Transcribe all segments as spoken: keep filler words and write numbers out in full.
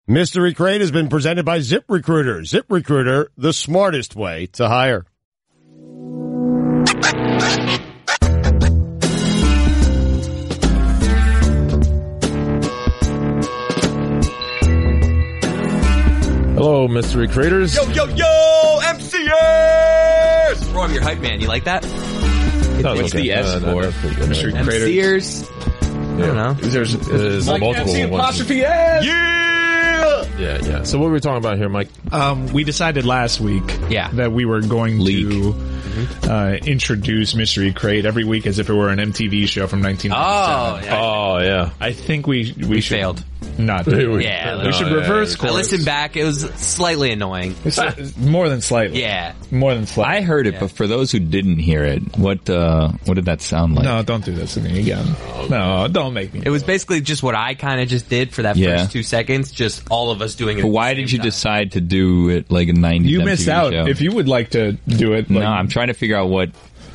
Mystery Crate has been presented by ZipRecruiter. ZipRecruiter, the smartest way to hire. Hello, Mystery Creators. Yo, yo, yo, M C S! Bro, I'm your hype man. You like that? No, What's okay. the S no, no, for? no, Mystery Creators. I don't know. There's, there's like multiple M C ones. apostrophe S! Yeah! Yeah, yeah. So what were we talking about here, Mike? Um, we decided last week yeah. that we were going Leak. to mm-hmm. uh, introduce Mystery Crate every week as if it were an M T V show from nineteen ninety-seven. Oh, yeah. Oh, yeah. I think we we, We should failed. not do it. Yeah. we no, should yeah, reverse yeah. I course. listened back. It was slightly annoying. It's more than slightly. Yeah. More than slightly. I heard it, Yeah. but for those who didn't hear it, what uh, what did that sound like? No, don't do this to me again. No, don't make me. It was basically just what I kind of just did for that Yeah. first two seconds. Just all of us doing it. But at why the did same you time. decide to do it like a nineties You M T V missed out. show? If you would like to do it, no, like, I'm trying to figure out what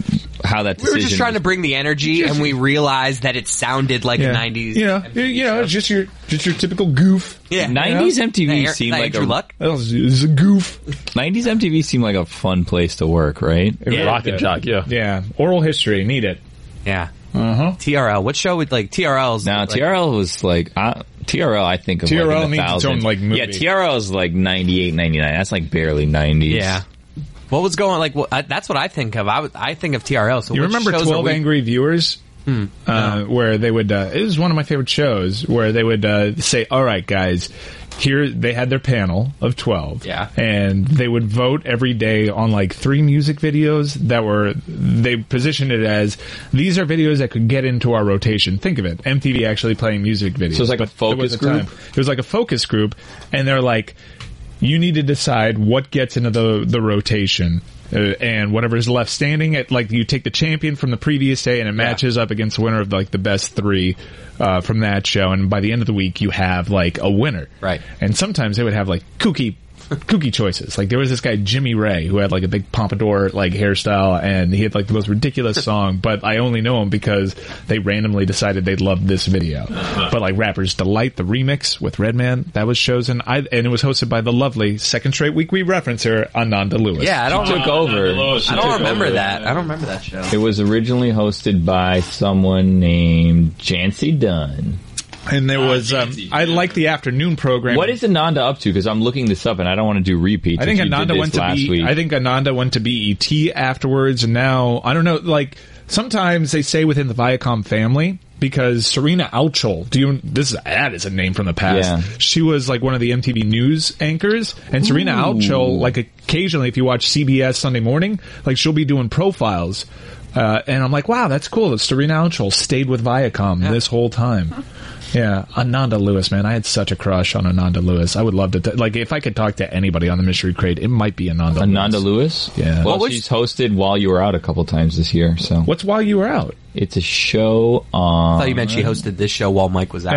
how that We were decision just trying was. to bring the energy, and we realized that it sounded like yeah. a nineties. You know, M T V you know, show. it's just your just your typical goof. Yeah. nineties M T V Is that seemed like Andrew a Luck? It's a goof. nineties M T V seemed like a fun place to work, right? Yeah. Rock and Jock, yeah. Yeah, oral history, need it. Yeah. Uh huh. T R L. What show would like T R L's? Now like, T R L was like uh, T R L. I think of T R L like in the needs its thousands. own, like, movie. Yeah, T R L is like ninety-eight, ninety-nine. That's like barely nineties. Yeah. What was going like? What, I, that's what I think of. I, would- I think of T R L. So You which remember shows are twelve we- Angry Viewers? Hmm. Uh, where they would, uh, it was one of my favorite shows, where they would uh, say, all right, guys, here, they had their panel of twelve. Yeah. And they would vote every day on like three music videos that were, they positioned it as, these are videos that could get into our rotation. Think of it. M T V actually playing music videos. So it's like a But there was focus group? time- It was like a focus group, and they're like, you need to decide what gets into the the rotation. Uh, and whatever's left standing, it, like you take the champion from the previous day and it matches up against the winner of like the best three uh, from that show. And by the end of the week, you have like a winner. Right. And sometimes they would have like kooky, kooky choices. Like there was this guy Jimmy Ray who had like a big pompadour like hairstyle, and he had like the most ridiculous song. But I only know him because they randomly decided they loved this video. But like Rapper's Delight, the remix with Redman, that was chosen. I and it was hosted by the lovely second straight week we reference her, Ananda Lewis. Yeah, I don't. Took over. I don't remember that. I don't remember that show. It was originally hosted by someone named Jancy Dunn. And there was, um, I like the afternoon program. What is Ananda up to? Because I'm looking this up and I don't want to do repeats. I think if you Ananda did this went to last B. week. I think Ananda went to B E T afterwards, and now I don't know. Like sometimes they say within the Viacom family, because Serena Auchel, do you? This is that is a name from the past. Yeah. She was like one of the M T V news anchors, and Serena Auchel, like occasionally, if you watch C B S Sunday Morning, like she'll be doing profiles. Uh, and I'm like, wow, that's cool that Serena Auchel stayed with Viacom Yeah. this whole time. Yeah, Ananda Lewis, man. I had such a crush on Ananda Lewis. I would love to, t- like, if I could talk to anybody on the Mystery Crate, it might be Ananda Lewis. Ananda Lewis? Yeah. Well, What was- she's hosted While You Were Out a couple times this year, so. What's While You Were Out? It's a show on... I thought you meant she hosted this show while Mike was out.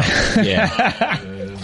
Yeah.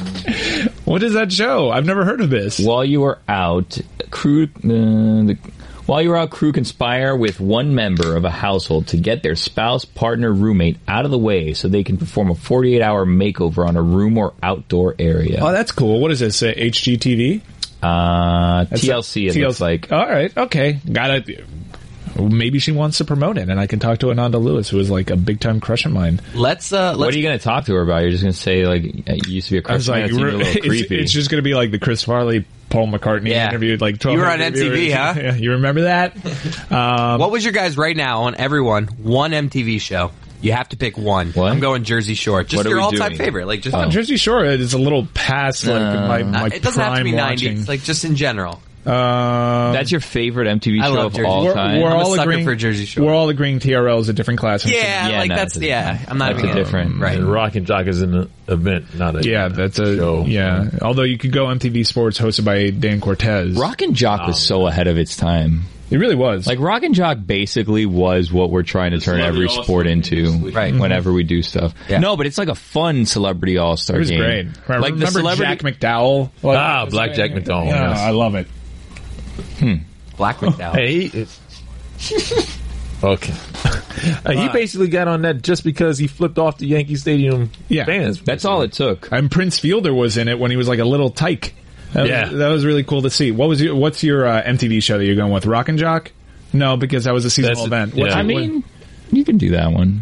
What is that show? I've never heard of this. While You Were Out, crew... Uh, the, While You Were Out, crew conspire with one member of a household to get their spouse, partner, roommate out of the way so they can perform a forty-eight hour makeover on a room or outdoor area. Oh, that's cool. What is this? Uh, H G T V? Uh, That's T L C, it T L C. looks like. All right. Okay. Got it. Maybe she wants to promote it, and I can talk to Ananda Lewis, who is like a big time crush of mine. Let's. Uh, let's What are you going to talk to her about? You're just going to say, like, you used to be a I crush was of mine. like, That seemed a we're- little it's, creepy. it's just going to be like the Chris Farley, Paul McCartney Yeah. interviewed, like twelve. You were on M T V, viewers. huh? Yeah, you remember that? Um, What was your guys right now on everyone? One M T V show. You have to pick one. What? I'm going Jersey Shore. Just What are your we all-time doing? favorite. Like just Oh, Jersey Shore is a little past like Uh, my, my Uh, it doesn't have to be prime nineties. watching. Like just in general. Um, That's your favorite M T V I show love of Jersey all Shore. time? we're I'm a all sucker agreeing for Jersey Shore. We're all agreeing T R L is a different class. from Yeah, Yeah, like no, that's it's a- yeah. I'm not that's even a gonna- different- right. And Rock and Jock is an event, not a Yeah, that's a show. yeah. Although you could go M T V Sports, hosted by Dan Cortez. Rock and Jock was so ahead of its time. It really was. Like, Rock and Jock basically was what we're trying to turn every sport into Right. whenever we do stuff. Yeah. No, but it's like a fun celebrity all-star it was game. great. I Like, the remember celebrity... Jack McDowell. Like, Ah, Black Jack McDowell. Yeah, yes. I love it. Black McDowell. Hey, it's... okay. Uh, he basically got on that just because he flipped off the Yankee Stadium Yeah. fans. That's all it took. And Prince Fielder was in it when he was like a little tyke. That Yeah. was, that was really cool to see. What was your, what's your uh, M T V show that you're going with? Rock and Jock? No, because that was a seasonal That's- event. What's yeah. I your- mean, you can do that one.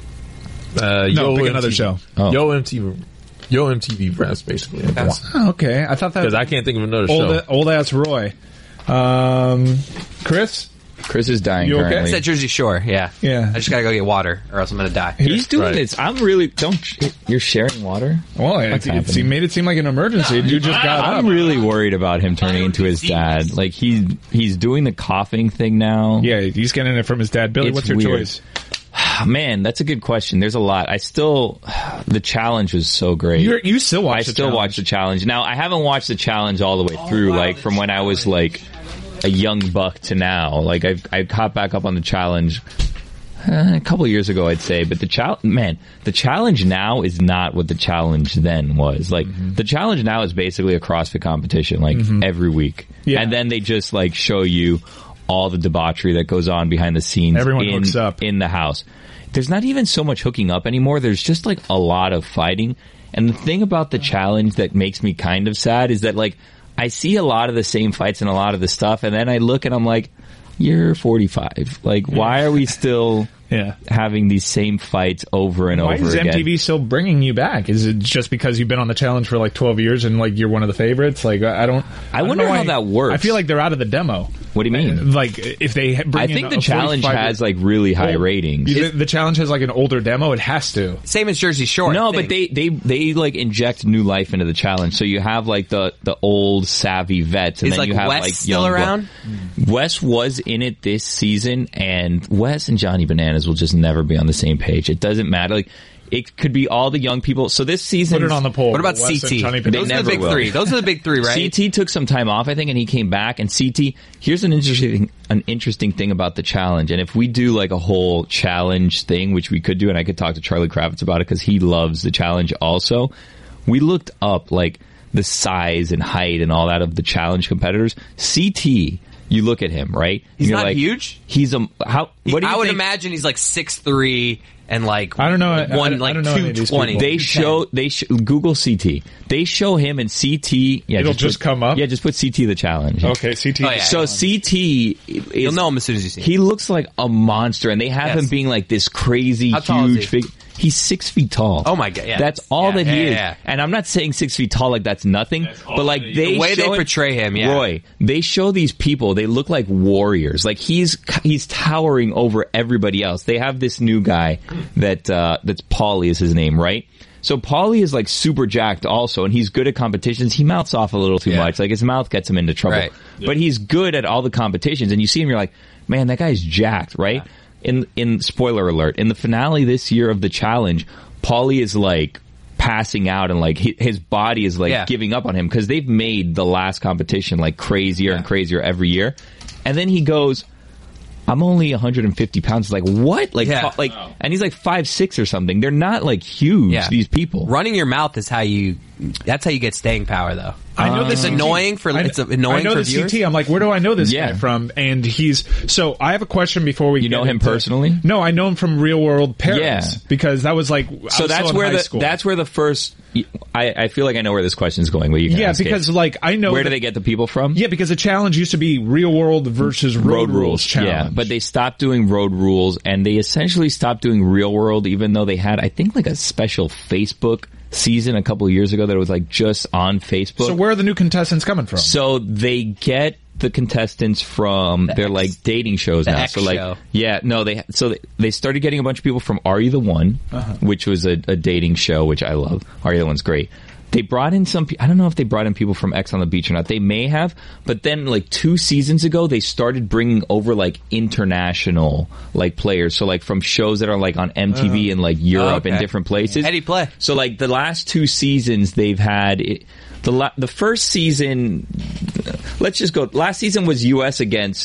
Uh, No, Yo pick M T V. another show. Oh. Yo M T V. Yo M T V Press, basically. Because Oh, okay, I thought that I can't think of another old, show. old ass Roy. Um, Chris? Chris is dying You okay? currently. It's at Jersey Shore, yeah. Yeah. I just gotta go get water, or else I'm gonna die. He's doing Right. this. I'm really don't. You're sharing water. Well, it, What's it, happening? it made it seem like an emergency. You just got I'm up. really worried about him turning into his dad. Like he's he's doing the coughing thing now. Yeah, he's getting it from his dad. Billy, It's what's your weird. choice? Man, that's a good question. There's a lot. I still, the challenge was so great. You're, you still watch I the still challenge. watch the challenge. Now, I haven't watched the challenge all the way through, like from when I was like a young buck to now. Like I've I caught back up on the challenge uh, a couple years ago, I'd say. But the challenge, man, the challenge now is not what the challenge then was. Like Mm-hmm. the challenge now is basically a CrossFit competition, like every week, Yeah. and then they just like show you all the debauchery that goes on behind the scenes. Everyone in, hooks up. in the house. There's not even so much hooking up anymore. There's just like a lot of fighting. And the thing about the challenge that makes me kind of sad is that like I see a lot of the same fights and a lot of the stuff, and then I look and I'm like, you're forty-five. Like, why are we still Yeah. having these same fights over and Why over is again? M T V still bringing you back? Is it just because you've been on the challenge for like twelve years and like you're one of the favorites? Like I I don't. I don't wonder know how why- that works. I feel like they're out of the demo. What do you mean? Like if they bring I in think a the challenge forty-five has like really high Well, ratings. The, the challenge has like an older demo. It has to. Same as Jersey Shore. I No, think. but they, they, they like inject new life into the challenge. So you have like the, the old savvy vets, and Is, then like, you have Wes like still young around? blood. Wes was in it this season, and Wes and Johnny Bananas will just never be on the same page. It doesn't matter. Like it could be all the young people. So this season, Put it on the poll. What about Wes C and T? Johnny Those They are the never big will. three. Those are the big three, right? C T took some time off, I think, and he came back. And C T, here's an interesting, an interesting thing about the challenge. And if we do like a whole challenge thing, which we could do, and I could talk to Charlie Kravitz about it because he loves the challenge also. We looked up like the size and height and all that of the challenge competitors. C T, you look at him, right? He's And you're not like, huge? He's a how? What do you I would think? imagine he's like six three and like I don't know. I- one I like don't know any of two these twenty. people. They show they sh- Google C T. They show him in C T. Yeah, It'll just put- come up? Yeah, just put C T the challenge. Okay, C T. Oh, yeah. So C T, is, You'll know him as soon as you see him. he looks like a monster, and they have Yes. him being like this crazy, How tall is huge he? figure. He's six feet tall. Oh my God, yeah. That's all Yeah, that he yeah, is. yeah. And I'm not saying six feet tall like that's nothing, but like they The way they show him- portray him, yeah. Roy, they show these people. They look like warriors. Like he's he's towering over everybody else. They have this new guy that uh, that's Paulie is his name, right? So Paulie is like super jacked also, and he's good at competitions. He mouths off a little too Yeah. much. Like his mouth gets him into trouble. Right. But he's good at all the competitions, and you see him, you're like, man, that guy's jacked, right? In in spoiler alert, in the finale this year of the challenge, Paulie is like passing out and like hi- his body is like Yeah. giving up on him because they've made the last competition like crazier and crazier every year, and then he goes, I'm only one hundred fifty pounds. Like what? Like, Yeah. fa- like, and he's like five six or something. They're not like huge. Yeah. These people. Running your mouth is how you. That's how you get staying power, though. I know It's this annoying for I, it's annoying I know for the viewers. C T. I'm like, where do I know this Yeah. guy from? And he's so. I have a question before we. You get know him into- personally? No, I know him from Real World Paris. Yeah. because that was like. I So was still that's in where high the school. that's where the first. I, I feel like I know where this question is going, but you can yeah, ask it. because like I know. where that- do they get the people from? Yeah, because the challenge used to be Real World versus Road, Rules challenge. Yeah, but they stopped doing road rules and they essentially stopped doing real world, even though they had, I think, like a special Facebook season a couple of years ago that was like just on Facebook. So where are the new contestants coming from? So they get the contestants from their like dating shows the now. X So like, show. yeah, no, they so they, they started getting a bunch of people from Are You the One, Uh-huh. which was a, a dating show, which I love. Are You the One's great. They brought in some. pe- I don't know if they brought in people from X on the Beach or not. They may have, but then like two seasons ago, they started bringing over like international like players. So like from shows that are like on M T V in like Europe and okay. different places. How'd he play? So like the last two seasons, they've had it, the la- the first season. Let's just go. Last season was U S against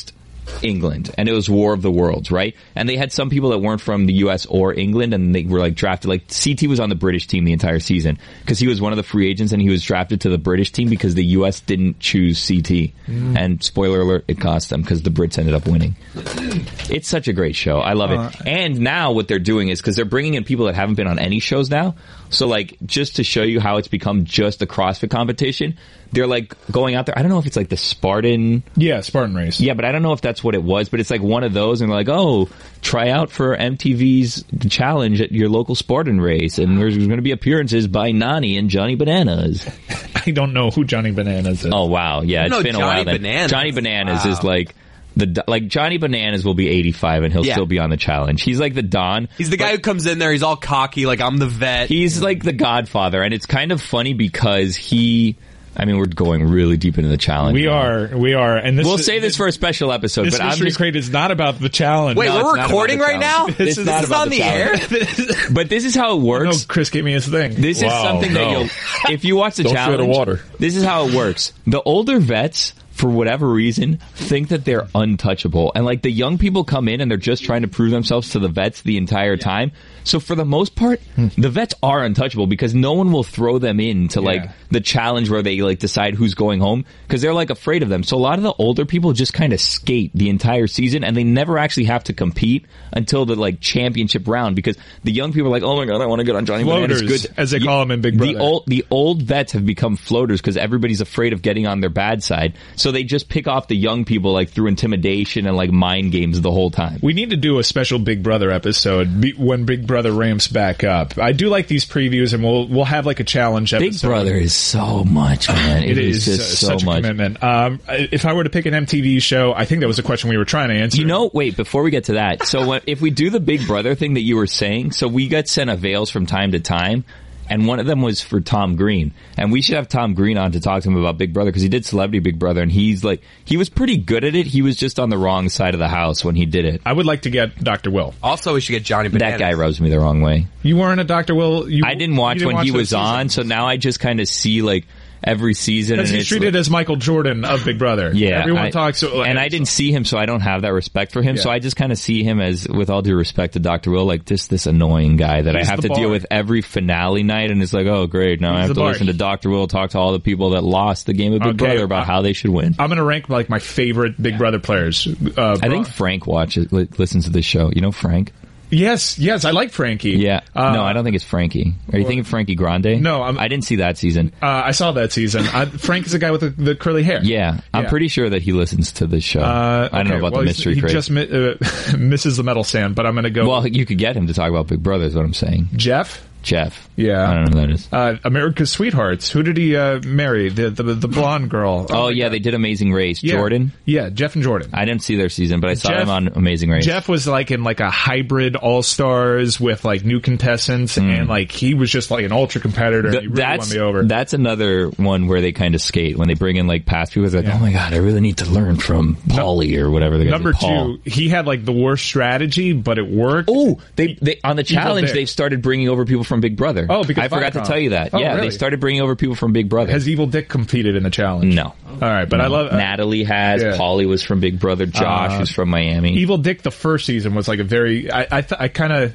England, and it was War of the Worlds, right? And they had some people that weren't from the U S or England, and they were like drafted. Like C T was on the British team the entire season because he was one of the free agents, and he was drafted to the British team because the U S didn't choose C T. Mm. And spoiler alert, it cost them because the Brits ended up winning. It's such a great show. I love uh, it. And now what they're doing is because they're bringing in people that haven't been on any shows now. So like just to show you how it's become just a CrossFit competition, they're like going out there. I don't know if it's like the Spartan. Yeah, Spartan race. Yeah, but I don't know if that's what it was. But it's like one of those, and they're like, oh, try out for M T V's challenge at your local Spartan race, and there's going to be appearances by Nani and Johnny Bananas. I don't know who Johnny Bananas is. Oh wow, yeah, it's been a while. Then Bananas. Johnny Bananas Wow. is like. The, like Johnny Bananas will be eighty-five and he'll Yeah. still be on the challenge. He's like the Don. He's the guy who comes in there, he's all cocky, like, I'm the vet. He's like the Godfather, and it's kind of funny because he, I mean, we're going really deep into the challenge. We are, we are, and this We'll is, save this for a special episode, This but I'm Mystery just, Crate is not about the challenge. Wait, No, we're it's not about recording the right now? challenge. This It's is, not this is about on the the air? challenge. But this is how it No, works. Chris gave me his thing. This is Wow, something no. that you'll, if you watch the Don't fear the challenge, water. this is how it works. The older vets, for whatever reason, think that they're untouchable. And like the young people come in and they're just trying to prove themselves to the vets the entire time. So for the most part, the vets are untouchable because no one will throw them into like Yeah. the challenge where they like decide who's going home because they're like afraid of them. So a lot of the older people just kind of skate the entire season and they never actually have to compete until the like championship round because the young people are like, oh my God, I want to get on Johnny Bananas. Floaters, Good. as they Yeah, call them in Big Brother. The old, the old vets have become floaters because everybody's afraid of getting on their bad side. So they just pick off the young people like through intimidation and like mind games the whole time. We need to do a special Big Brother episode be- when Big Brother ramps back up. I do like these previews, and we'll we'll have like a challenge episode. Big Brother is so much, man. It is just uh, so such much. a commitment. Um, if I were to pick an M T V show, I think that was a question we were trying to answer. You know, wait, before we get to that, so when, if we do the Big Brother thing that you were saying, so we got sent avails from time to time, and one of them was for Tom Green. And we should have Tom Green on to talk to him about Big Brother, because he did Celebrity Big Brother, and he's like, he was pretty good at it. He was just on the wrong side of the house when he did it. I would like to get Doctor Will. Also, we should get Johnny Bananas. That guy rubs me the wrong way. You weren't a Doctor Will. You, I didn't watch you didn't when he those was on, seasons. so now I just kind of see like every season. Because and he's it's treated like, as Michael Jordan of Big Brother. yeah, everyone I- talks. So, and I didn't see him, so I don't have that respect for him. Yeah. So I just kind of see him as, with all due respect to Doctor Will, like just this annoying guy that He's I have the to deal bar. with every finale night, and it's like, oh great, now I He's have the to bar. listen to Doctor Will talk to all the people that lost the game of Big Okay, Brother about uh, how they should win. I'm going to rank like my favorite Big Brother players. Uh, I think Frank watches, li- listens to this show. You know Frank? yes, yes, I like Frankie. Yeah. Uh, no, I don't think it's Frankie. Are you thinking Frankie Grande? No, I'm- I didn't see that season. Uh, I saw that season. I, Frank is the guy with the, the curly hair. Yeah, I'm Yeah. pretty sure that he listens to this show. Uh, I don't know okay, about well, the he's- mystery He crate. just mi- uh, misses the metal stand, but I'm going to go. Well, you could get him to talk about Big Brother, is what I'm saying. Jeff. Jeff. Yeah. I don't know who that is. Uh, America's Sweethearts. Who did he uh, marry? The, the the blonde girl. Oh, my yeah, God. they did Amazing Race. Yeah. Jordan? Yeah, Jeff and Jordan. I didn't see their season, but I saw Jeff- him on Amazing Race. Jeff was like in like a hybrid All Stars with like new contestants, and like he was just like an ultra competitor. Th- and he really that's won me over. that's another one where they kind of skate when they bring in like past people. It's like, Yeah. oh my god, I really need to learn from Paulie or whatever the guy's Number name, Paul. two, he had like the worst strategy, but it worked. Oh, they, they on the challenge Dick. they've started bringing over people from Big Brother. Oh, because I forgot to Viacom. tell you that. Oh, yeah, really? they started bringing over people from Big Brother. Has Evil Dick competed in the challenge? no. All right, but I love uh, Natalie has. yeah. Paulie was from Big Brother. Josh Uh, was from Miami. Evil Dick. The first season was like a very. I I, th- I kind of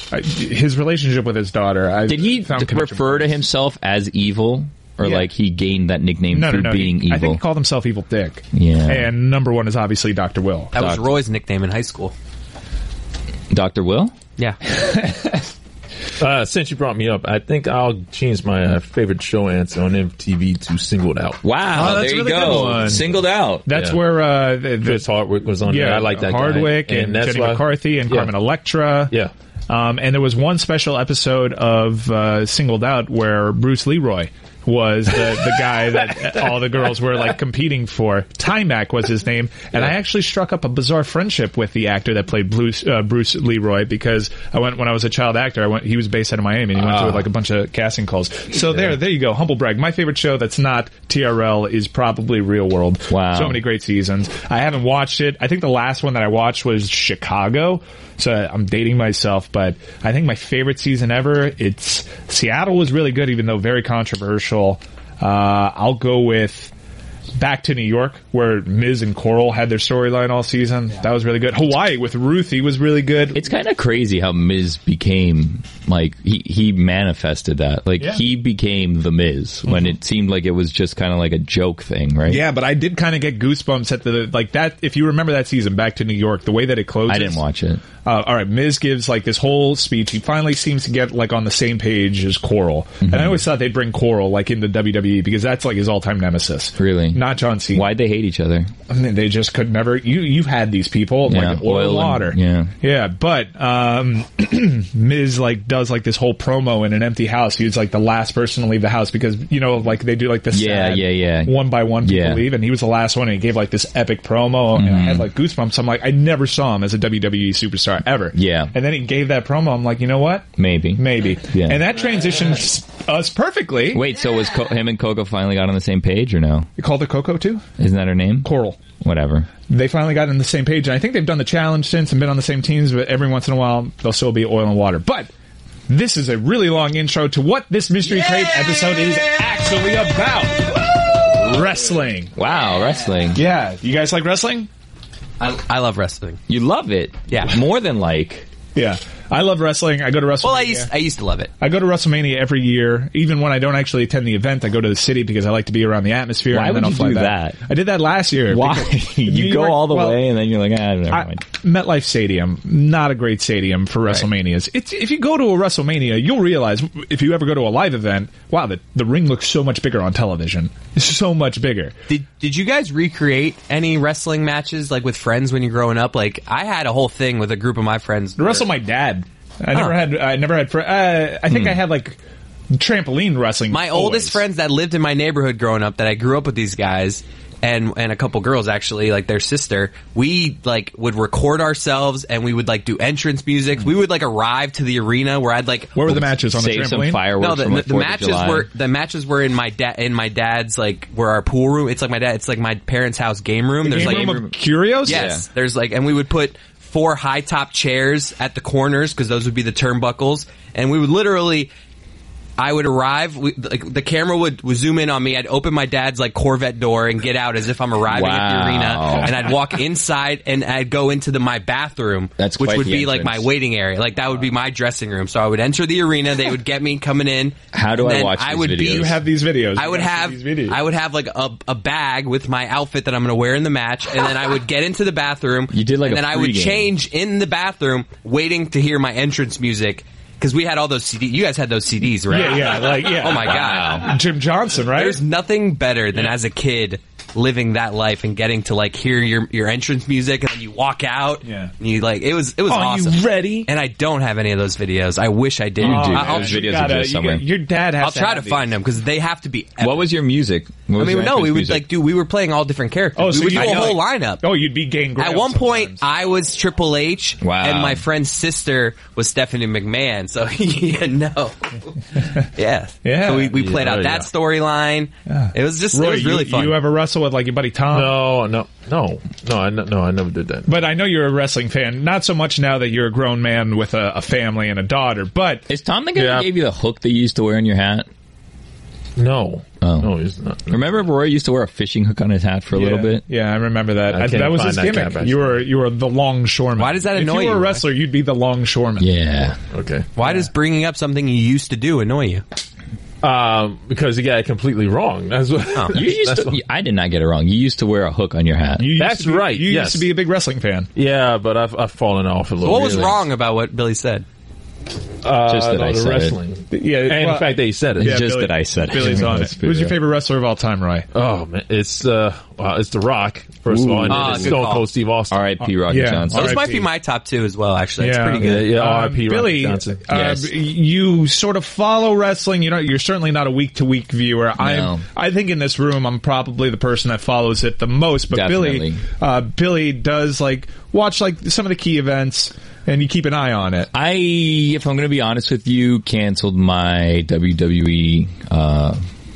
his relationship with his daughter. I Did he found d- connection refer to points. himself as evil, or Yeah. like he gained that nickname No, no, through no. being he, evil? I think he called himself Evil Dick. Yeah. And number one is obviously Doctor Will. That was Doctor- Roy's nickname in high school. Doctor Will. Yeah. Uh, since you brought me up, I think I'll change my uh, favorite show answer on M T V to Singled Out. Wow, Oh, that's there a you really good go. one. Singled out. That's Yeah. where uh, the, the, Chris Hardwick was on yeah, there. I like that Hardwick guy. and, that's Jenny why- McCarthy and yeah. Carmen Electra. Yeah. Um, and there was one special episode of uh, Singled Out where Bruce Leroy was the, the guy that all the girls were like competing for. Timac was his name, and I actually struck up a bizarre friendship with the actor that played Bruce, uh, Bruce Leroy because I went when I was a child actor. I went. He was based out of Miami, and he went Ah. through like a bunch of casting calls. So there, there you go. Humble brag. My favorite show that's not T R L is probably Real World. Wow. So many great seasons. I haven't watched it. I think the last one that I watched was Chicago. So I'm dating myself, but I think my favorite season ever, it's Seattle was really good, even though very controversial. Uh, I'll go with Back to New York, where Miz and Coral had their storyline all season. That was really good. Hawaii with Ruthie was really good. It's kind of crazy how Miz became, like, he, he manifested that. Like, Yeah. he became the Miz when Mm-hmm. it seemed like it was just kind of like a joke thing, right? Yeah, but I did kind of get goosebumps at the, like that, if you remember that season, Back to New York, the way that it closes. I didn't watch it. Uh, all right, Miz gives like this whole speech. He finally seems to get like on the same page as Coral, Mm-hmm. and I always thought they'd bring Coral like into W W E because that's like his all-time nemesis. Really? Not John Cena. Why'd they hate each other? I mean, they just could never. You you've had these people Yeah, like oil, oil and and- water. yeah. yeah. But um, Miz like does like this whole promo in an empty house. He was like the last person to leave the house because you know like they do like the Yeah, sad yeah, yeah. one by one people Yeah. leave, and he was the last one. And he gave like this epic promo, and I Mm-hmm. had like goosebumps. I'm like, I never saw him as a W W E superstar ever. Yeah. And then he gave that promo. I'm like, you know what? Maybe. Maybe. Yeah. And that transitions us perfectly. Wait, so was Co- him and Coco finally got on the same page or no? You called her Coco too? Isn't that her name? Coral. Whatever. They finally got on the same page, and I think they've done the challenge since and been on the same teams, but every once in a while, they'll still be oil and water. But this is a really long intro to what this Mystery Crate episode is actually about. Wrestling. Wow, wrestling. Yeah. You guys like wrestling? I, I love wrestling. You love it. Yeah. More than like. Yeah. I love wrestling. I go to WrestleMania. Well, I used I used to love it. I go to WrestleMania every year. Even when I don't actually attend the event, I go to the city because I like to be around the atmosphere. Why and then would I'll you fly do back. that? I did that last year. Why? because you New go York- all the well, way and then you're like, ah, never I, mind. MetLife Stadium, not a great stadium for WrestleManias. It's, if you go to a WrestleMania, you'll realize if you ever go to a live event, wow, the, the ring looks so much bigger on television. It's so much bigger. Did Did you guys recreate any wrestling matches like with friends when you're growing up? Like I had a whole thing with a group of my friends. To wrestle my dad. I never Huh. had. I never had. Fr- uh, I think I had like trampoline wrestling. My always. oldest friends that lived in my neighborhood growing up, that I grew up with these guys, and and a couple girls actually, like their sister. We like would record ourselves, and we would like do entrance music. We would like arrive to the arena where I'd like. Where were the matches on the Save some trampoline? fireworks No, the, from like the, the Fourth of matches July. were the matches were in my dad in my dad's like where our pool room. It's like my dad. It's like my parents' house game room. There's Game like room of Curios. Yes, there's like, and we would put four high top chairs at the corners because those would be the turnbuckles, and we would literally. I would arrive, we, like, the camera would, would zoom in on me, I'd open my dad's, like, Corvette door and get out as if I'm arriving at the Wow. arena, and I'd walk inside and I'd go into the my bathroom, That's which quite would the be, like, my entrance. waiting area. Like, that would be my dressing room. So I would enter the arena, they would get me coming in. How do and I then watch I these would videos? Be, You have these videos. I You would gotta have, see these videos. I would have, like, a, a bag with my outfit that I'm going to wear in the match, and then I would get into the bathroom. You did, like, and a then I would pregame. change in the bathroom, waiting to hear my entrance music. Because we had all those C Ds. You guys had those C Ds, right? Yeah, yeah, like yeah. Oh my god. Jim Johnson, right? There's nothing better than as a kid living that life and getting to like hear your your entrance music and then you walk out. Yeah. And you like it was it was Are awesome. you ready? And I don't have any of those videos. I wish I did. You do. I'll, Those I'll, videos gotta- exist you somewhere. got- your dad has I'll try to have find them because they have to be. Epic. What was your music? What I was mean, your no, we entrance would music? like do. We were playing all different characters. Oh, so we would you- do I a know. whole lineup. Oh, you'd be Gangrel. At one point, sometimes. I was Triple H, Wow. and my friend's sister was Stephanie McMahon. So yeah, no, yeah, Yeah. So we, we played Yeah, out yeah. that storyline. It was just Roy, it was really you, fun. you ever wrestle with like your buddy Tom? No, no, no, no. I no, I never did that. But I know you're a wrestling fan. Not so much now that you're a grown man with a, a family and a daughter. But Is Tom the guy Yeah. that gave you the hook that you used to wear in your hat? No, Oh. no, he's not. Remember Roy used to wear a fishing hook on his hat for a little yeah, bit? Yeah, I remember that. I I- can't that was find his that gimmick. cap, you were you were the longshoreman. Why does that annoy If you were you, a Roy? wrestler, you'd be the longshoreman. Yeah. Okay, Why does bringing up something you used to do annoy you? um, because he got it completely wrong. That's what. You used that's to, what- I did not get it wrong. You used to wear a hook on your hat. You used That's to be- right, You yes. used to be a big wrestling fan. yeah, but I've I've fallen off a little. What was really. wrong about what Billy said? Uh, Just that no, I the said it. wrestling. Yeah, And well, the fact that he said it. Yeah. Just that I said it. Billy's on it. Let's be Who's your real. favorite wrestler of all time, Roy? Oh man, it's uh, well, it's The Rock first of all, and Ah, then it's good Stone call. Cold Steve Austin. R I P Rocky Yeah. Johnson. Those R I P. might be my top two as well. Actually, that's Yeah. pretty Yeah, good. yeah. Um, R I P Billy, Rocky Johnson. uh, Yes. you sort of follow wrestling. You know, you're certainly not a week to week viewer. I No. I think in this room, I'm probably the person that follows it the most. But Definitely. Billy, uh, Billy does like watch like some of the key events, and you keep an eye on it. I, if I'm going to be honest with you, canceled my W W E uh,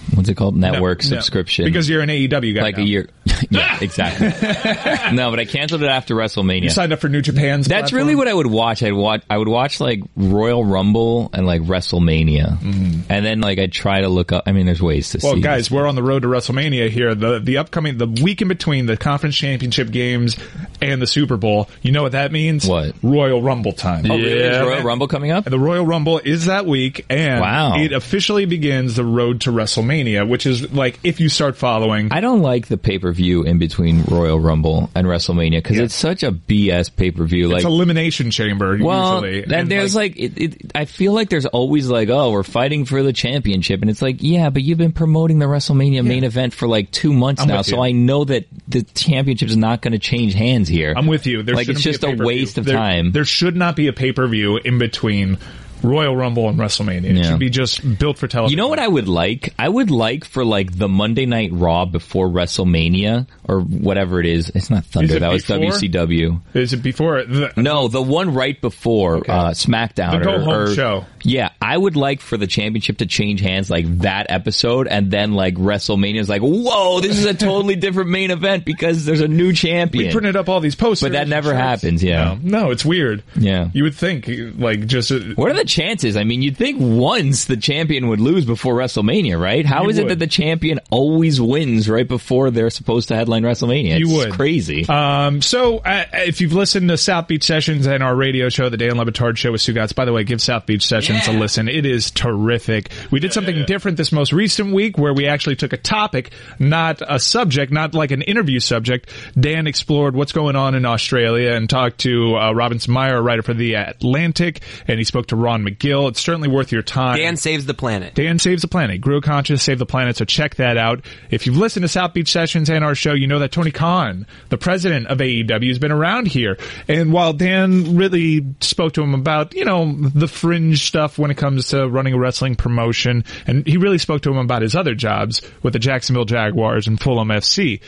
what's it called? Network No, no. subscription. Because you're an A E W guy like now. a year. Yeah, exactly. No, but I canceled it after WrestleMania. You signed up for New Japan's That's platform? really what I would watch. I'd watch. I would watch like Royal Rumble and like WrestleMania, mm-hmm. and then like I'd try to look up. I mean, there's ways to Well, see. guys, we're on the road to WrestleMania here. The the upcoming the week in between the conference championship games and the Super Bowl. You know what that means? What? Royal Rumble time. Oh, really? Is Yeah, Royal man. Rumble coming up? The Royal Rumble is that week, and Wow. it officially begins the road to WrestleMania, which is like if you start following. I don't like the pay per view in between Royal Rumble and WrestleMania because Yeah. it's such a B S pay per view. It's Like, Elimination Chamber well, usually. then And, there's like, it, it, I feel like there's always like, oh, we're fighting for the championship, and it's like, yeah, but you've been promoting the WrestleMania main event for like two months I'm now, with so you. I know that the championship is not going to change hands here. I'm with you. There Like, shouldn't it's be just a pay-per-view. waste of There- time. There should not be a pay per view in between Royal Rumble and WrestleMania. It Yeah. should be just built for television. You know what I would like? I would like for like the Monday Night Raw before WrestleMania or whatever it is. It's not Thunder. Is it That was before? W C W. Is it before the, No, the one right before uh, SmackDown. The go-home or, or- show. Yeah, I would like for the championship to change hands like that episode, and then like WrestleMania is like, whoa, this is a totally different main event because there's a new champion. We printed up all these posters, But that and never shirts. happens, yeah. No, no, it's weird. Yeah. you would think like just uh, What are the chances? I mean, you'd think once the champion would lose before WrestleMania, right? How You is it would. that the champion always wins right before they're supposed to headline WrestleMania? It's You would. crazy. Um, so uh, if you've listened to South Beach Sessions and our radio show, the Dan Le Batard Show with Sugats, by the way, give South Beach Sessions a listen. It is terrific. We did something different this most recent week where we actually took a topic, not a subject, not like an interview subject. Dan explored what's going on in Australia and talked to uh, Robinson Meyer, a writer for The Atlantic, and he spoke to Ron McGill. It's certainly worth your time. Dan saves the planet. Dan Saves the Planet. Grow Conscious, Save the Planet. So check that out. If you've listened to South Beach Sessions and our show, you know that Tony Khan, the president of A E W, has been around here. And while Dan really spoke to him about, you know, the fringe stuff when it comes to running a wrestling promotion, and he really spoke to him about his other jobs with the Jacksonville Jaguars and Fulham F C,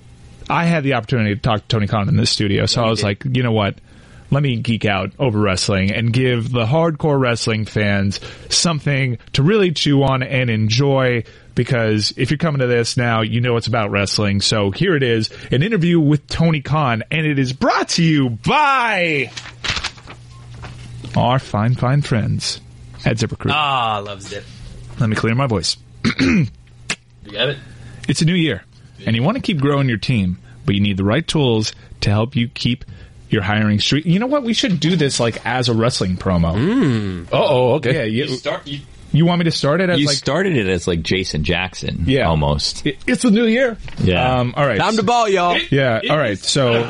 I had the opportunity to talk to Tony Khan in this studio. So I was like, you know what? Let me geek out over wrestling and give the hardcore wrestling fans something to really chew on and enjoy, because if you're coming to this now, you know it's about wrestling. So here it is, an interview with Tony Khan, and it is brought to you by our fine, fine friends at ZipRecruiter. Ah, I love Zip. Let me clear my voice. You got it? It's a new year, and you want to keep growing your team, but you need the right tools to help you keep your hiring streak. You know what? We should do this like as a wrestling promo. Oh, okay. Yeah, you, You start. You, you want me to start it as you like started it as like Jason Jackson, Yeah. almost. it- it's a new year? Yeah. Um, all right. Time to ball, y'all. Yeah. All right. So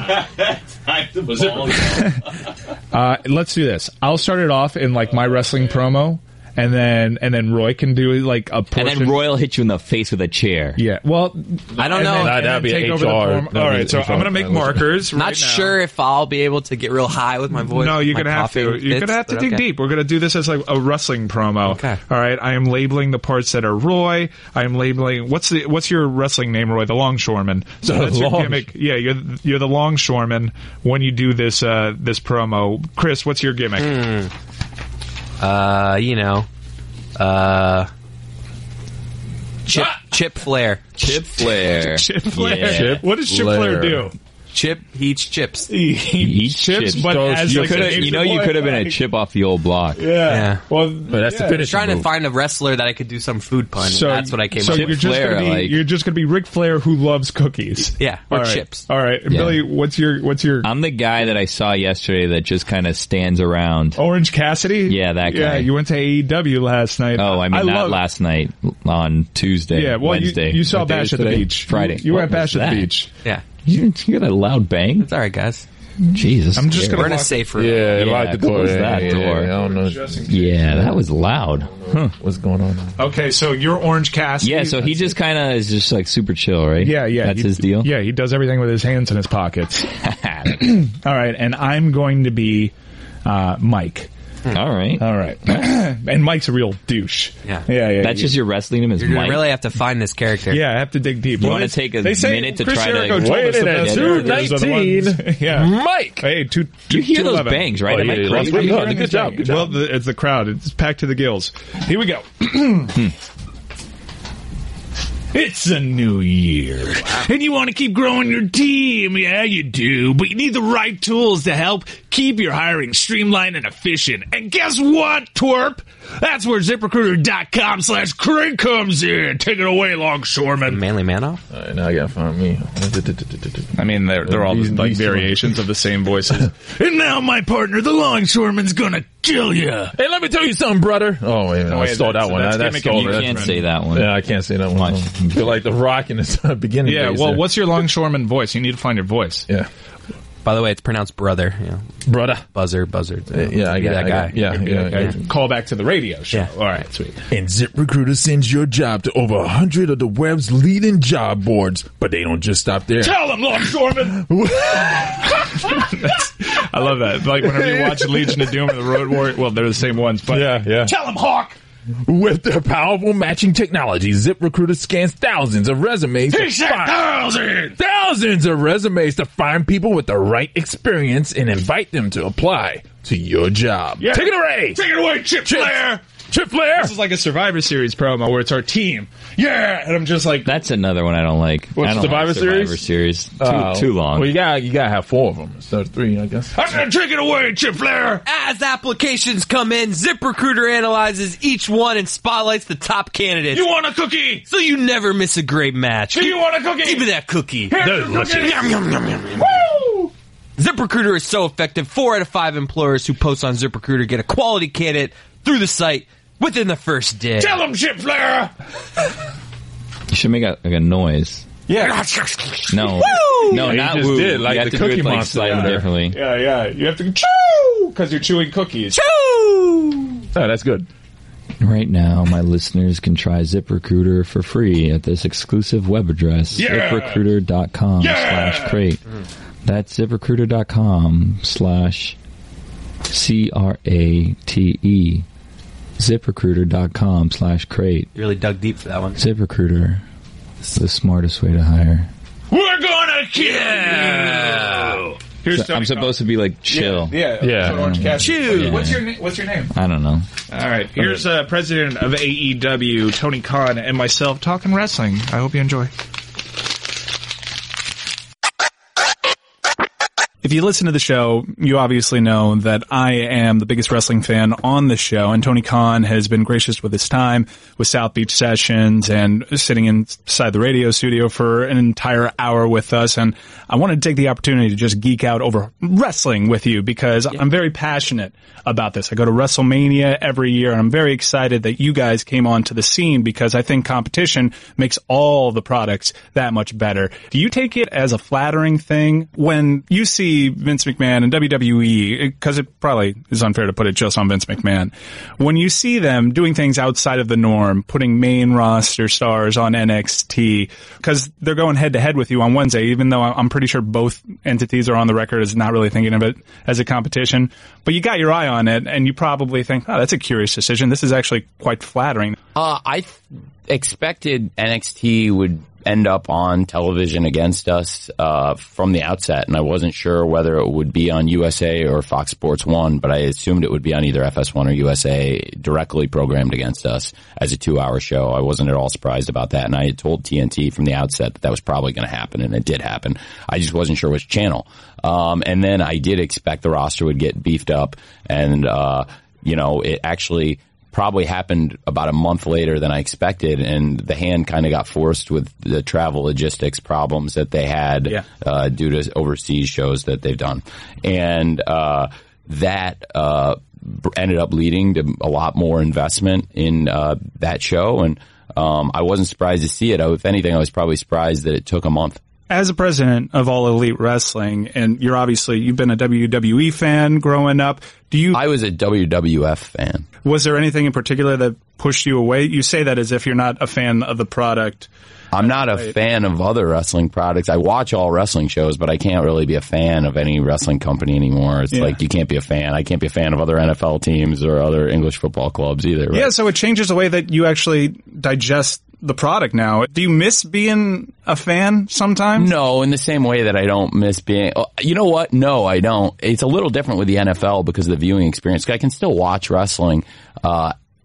uh, let's do this. I'll start it off in like my wrestling promo, and then and then Roy can do like a portion. And then Roy will hit you in the face with a chair. Yeah. Well, I don't and know. then- Nah, and that'd then be take over the H R. form- That'd All be right. So H R. I'm gonna make markers. Not right now. sure if I'll be able to get real high with my voice. No, you're My gonna have coughing to. You're fits, gonna have to but dig okay. deep. We're gonna do this as like a wrestling promo. Okay. All right. I am labeling the parts that are Roy. I am labeling what's the what's your wrestling name, Roy? The Longshoreman. So The that's your Longs- gimmick. Yeah, you're you're the Longshoreman when you do this uh this promo. Chris, what's your gimmick? Hmm. Uh, you know, uh, Chip Chip Flair. Chip Flair. Chip Flair. Yeah. Chip What does Chip Flair, Flair. do? Chip he eats chips. He, he eats chips. but So as you like Coulda- an you know, you boy, could have been a like- chip off the old block. Yeah. Yeah. Well, but that's yeah. the finish. Trying to move. find a wrestler that I could do some food pun. and So that's what I came so up you're with. just Flair, gonna be like- you're just gonna be Ric Flair who loves cookies. Yeah, or All right. chips. All right, and Yeah. Billy, what's your what's your I'm the guy that I saw yesterday that just kind of stands around. Orange Cassidy? Yeah, that Yeah, guy. you went to A E W last night. Oh, I mean, not love- last night, on Tuesday, Yeah, well, you, Wednesday. you saw What day Bash is at the today? Beach. Friday. You, you were What at Bash was at the that? Beach. Yeah, You, you got a loud bang? it's all right, guys. Jesus. I'm just scary. We're gonna in a walk- safe room. Yeah, Yeah, lock the door. close Yeah, that yeah, door. yeah, I don't know Yeah, that was loud. Huh. what's going on. Okay, so you're Orange Cassidy. Yeah, so he just kind of is just like super chill, right? Yeah, yeah. That's he- his deal? Yeah, he does everything with his hands in his pockets. All right, and I'm going to be uh, Mike. All right. All right. And Mike's a real douche. Yeah. Yeah, yeah. That's just your wrestling name is You're gonna Mike. really have to find this character. Yeah, I have to dig deep. You Well, wanna they- take a they say minute to Chris try to- Jericho told Wait us the a minute, best two characters are the ones- nineteen. Yeah. Mike. Hey, two, two, You hear two those eleven. bangs, right? Oh, Am I yeah, correct? yeah, yeah. Good Good job, good Well, job. the, it's the crowd. It's packed to the gills. Here we go. It's a new year, and you want to keep growing your team. Yeah, you do, but you need the right tools to help keep your hiring streamlined and efficient. And guess what, twerp? That's where ZipRecruiter.com slash Craig comes in. Take it away, longshoreman. Manly Manoff? All right, now I gotta find me. I mean, they're, they're all These- like these variations of the same voices. And now my partner, the longshoreman's gonna kill you. Hey, let me tell you something, brother. Oh, wait, Oh, I wait, stole that's- that one. that's That- That's gimmick stole of- You it. can't That's- say that one. Yeah, I can't say that one. Watch. I feel like the Rock in the beginning. Yeah, days well, there. what's your longshoreman voice? You need to find your voice. Yeah, By the way, it's pronounced brother. You know, brother. buzzer, buzzard. Uh, yeah, I Be got that I guy. got- Yeah, yeah, Okay. yeah. Call back to the radio show. Yeah. All right, sweet. And ZipRecruiter sends your job to over a hundred of the web's leading job boards, but they don't just stop there. Tell him, longshoreman. I love that. Like whenever you watch Legion of Doom or the Road Warrior, well, they're the same ones, but Yeah, yeah. tell him, Hawk. With their powerful matching technology, ZipRecruiter scans thousands of resumes. He to said find- thousands. Thousands of resumes to find people with the right experience and invite them to apply to your job. Yeah. Take it away. Take it away, Chip Chip. Flair. Chip Flair. This is like a Survivor Series promo where it's our team. Yeah, and I'm just like, That's another one I don't like. What's I don't Survivor like Survivor Series? Series. Too, Oh. too long. Well, you got you got to have four of them. So three, I guess. I said, take it away, Chip Flair. As applications come in, ZipRecruiter analyzes each one and spotlights the top candidates. You want a cookie? so you never miss a great match. Do you want a cookie? Give me that cookie. Here's your Delicious. cookie. Yum, yum, yum, yum, yum. Woo! ZipRecruiter is so effective. Four out of five employers who post on ZipRecruiter get a quality candidate through the site within the first day. Tell him, Chip Flair. You should make a, like a noise. Yeah. No, Woo! no, Yeah, you not just woo. did, like you have the to do Cookie it like Monster slightly there. differently. Yeah, yeah. You have to chew because you're chewing cookies. Choo! Oh, that's good. Right now, my listeners can try ZipRecruiter for free at this exclusive web address, Yeah! ZipRecruiter.com Yeah! slash crate. That's ZipRecruiter.com slash C R A T E. ZipRecruiter.com slash crate. You really dug deep for that one. ZipRecruiter, the smartest way to hire. We're gonna kill you. Here's So I'm supposed to be like chill. Yeah, Yeah. so Orange Cassidy. Chew. What's your na- What's your name? I don't know. All right. Here's uh, president of A E W, Tony Khan, and myself talking wrestling. I hope you enjoy. If you listen to the show, you obviously know that I am the biggest wrestling fan on the show, and Tony Khan has been gracious with his time with South Beach Sessions and sitting inside the radio studio for an entire hour with us. And I wanted to take the opportunity to just geek out over wrestling with you because I'm very passionate about this. I go to WrestleMania every year, and I'm very excited that you guys came onto the scene because I think competition makes all the products that much better. Do you take it as a flattering thing when you see Vince McMahon and W W E, because it probably is unfair to put it just on Vince McMahon, when you see them doing things outside of the norm, putting main roster stars on N X T, because they're going head to head with you on Wednesday, even though I'm pretty sure both entities are on the record as not really thinking of it as a competition, but you got your eye on it and you probably think, oh, that's a curious decision. This is actually quite flattering. Uh, I th- expected N X T would end up on television against us uh, from the outset, and I wasn't sure whether it would be on U S A or Fox Sports one, but I assumed it would be on either F S one or U S A directly programmed against us as a two-hour show. I wasn't at all surprised about that, and I had told T N T from the outset that that was probably going to happen, and it did happen. I just wasn't sure which channel. Um, and then I did expect the roster would get beefed up, and, uh, you know, it actually probably happened about a month later than I expected, and the hand kind of got forced with the travel logistics problems that they had Yeah. uh, due to overseas shows that they've done. And uh, that uh, ended up leading to a lot more investment in uh, that show, and um, I wasn't surprised to see it. If anything, I was probably surprised that it took a month. As a president of All Elite Wrestling, and you're obviously, you've been a W W E fan growing up, do you, I was a W W F fan. was there anything in particular that pushed you away? You say that as if you're not a fan of the product. I'm not a fan of other wrestling products. I watch all wrestling shows, but I can't really be a fan of any wrestling company anymore. It's Yeah. like you can't be a fan. I can't be a fan of other N F L teams or other English football clubs either. Right? Yeah, so it changes the way that you actually digest the product now. Do you miss being a fan sometimes? No, in the same way that I don't miss being, oh, you know what? No, I don't. It's a little different with the N F L because of the viewing experience. I can still watch wrestling, uh,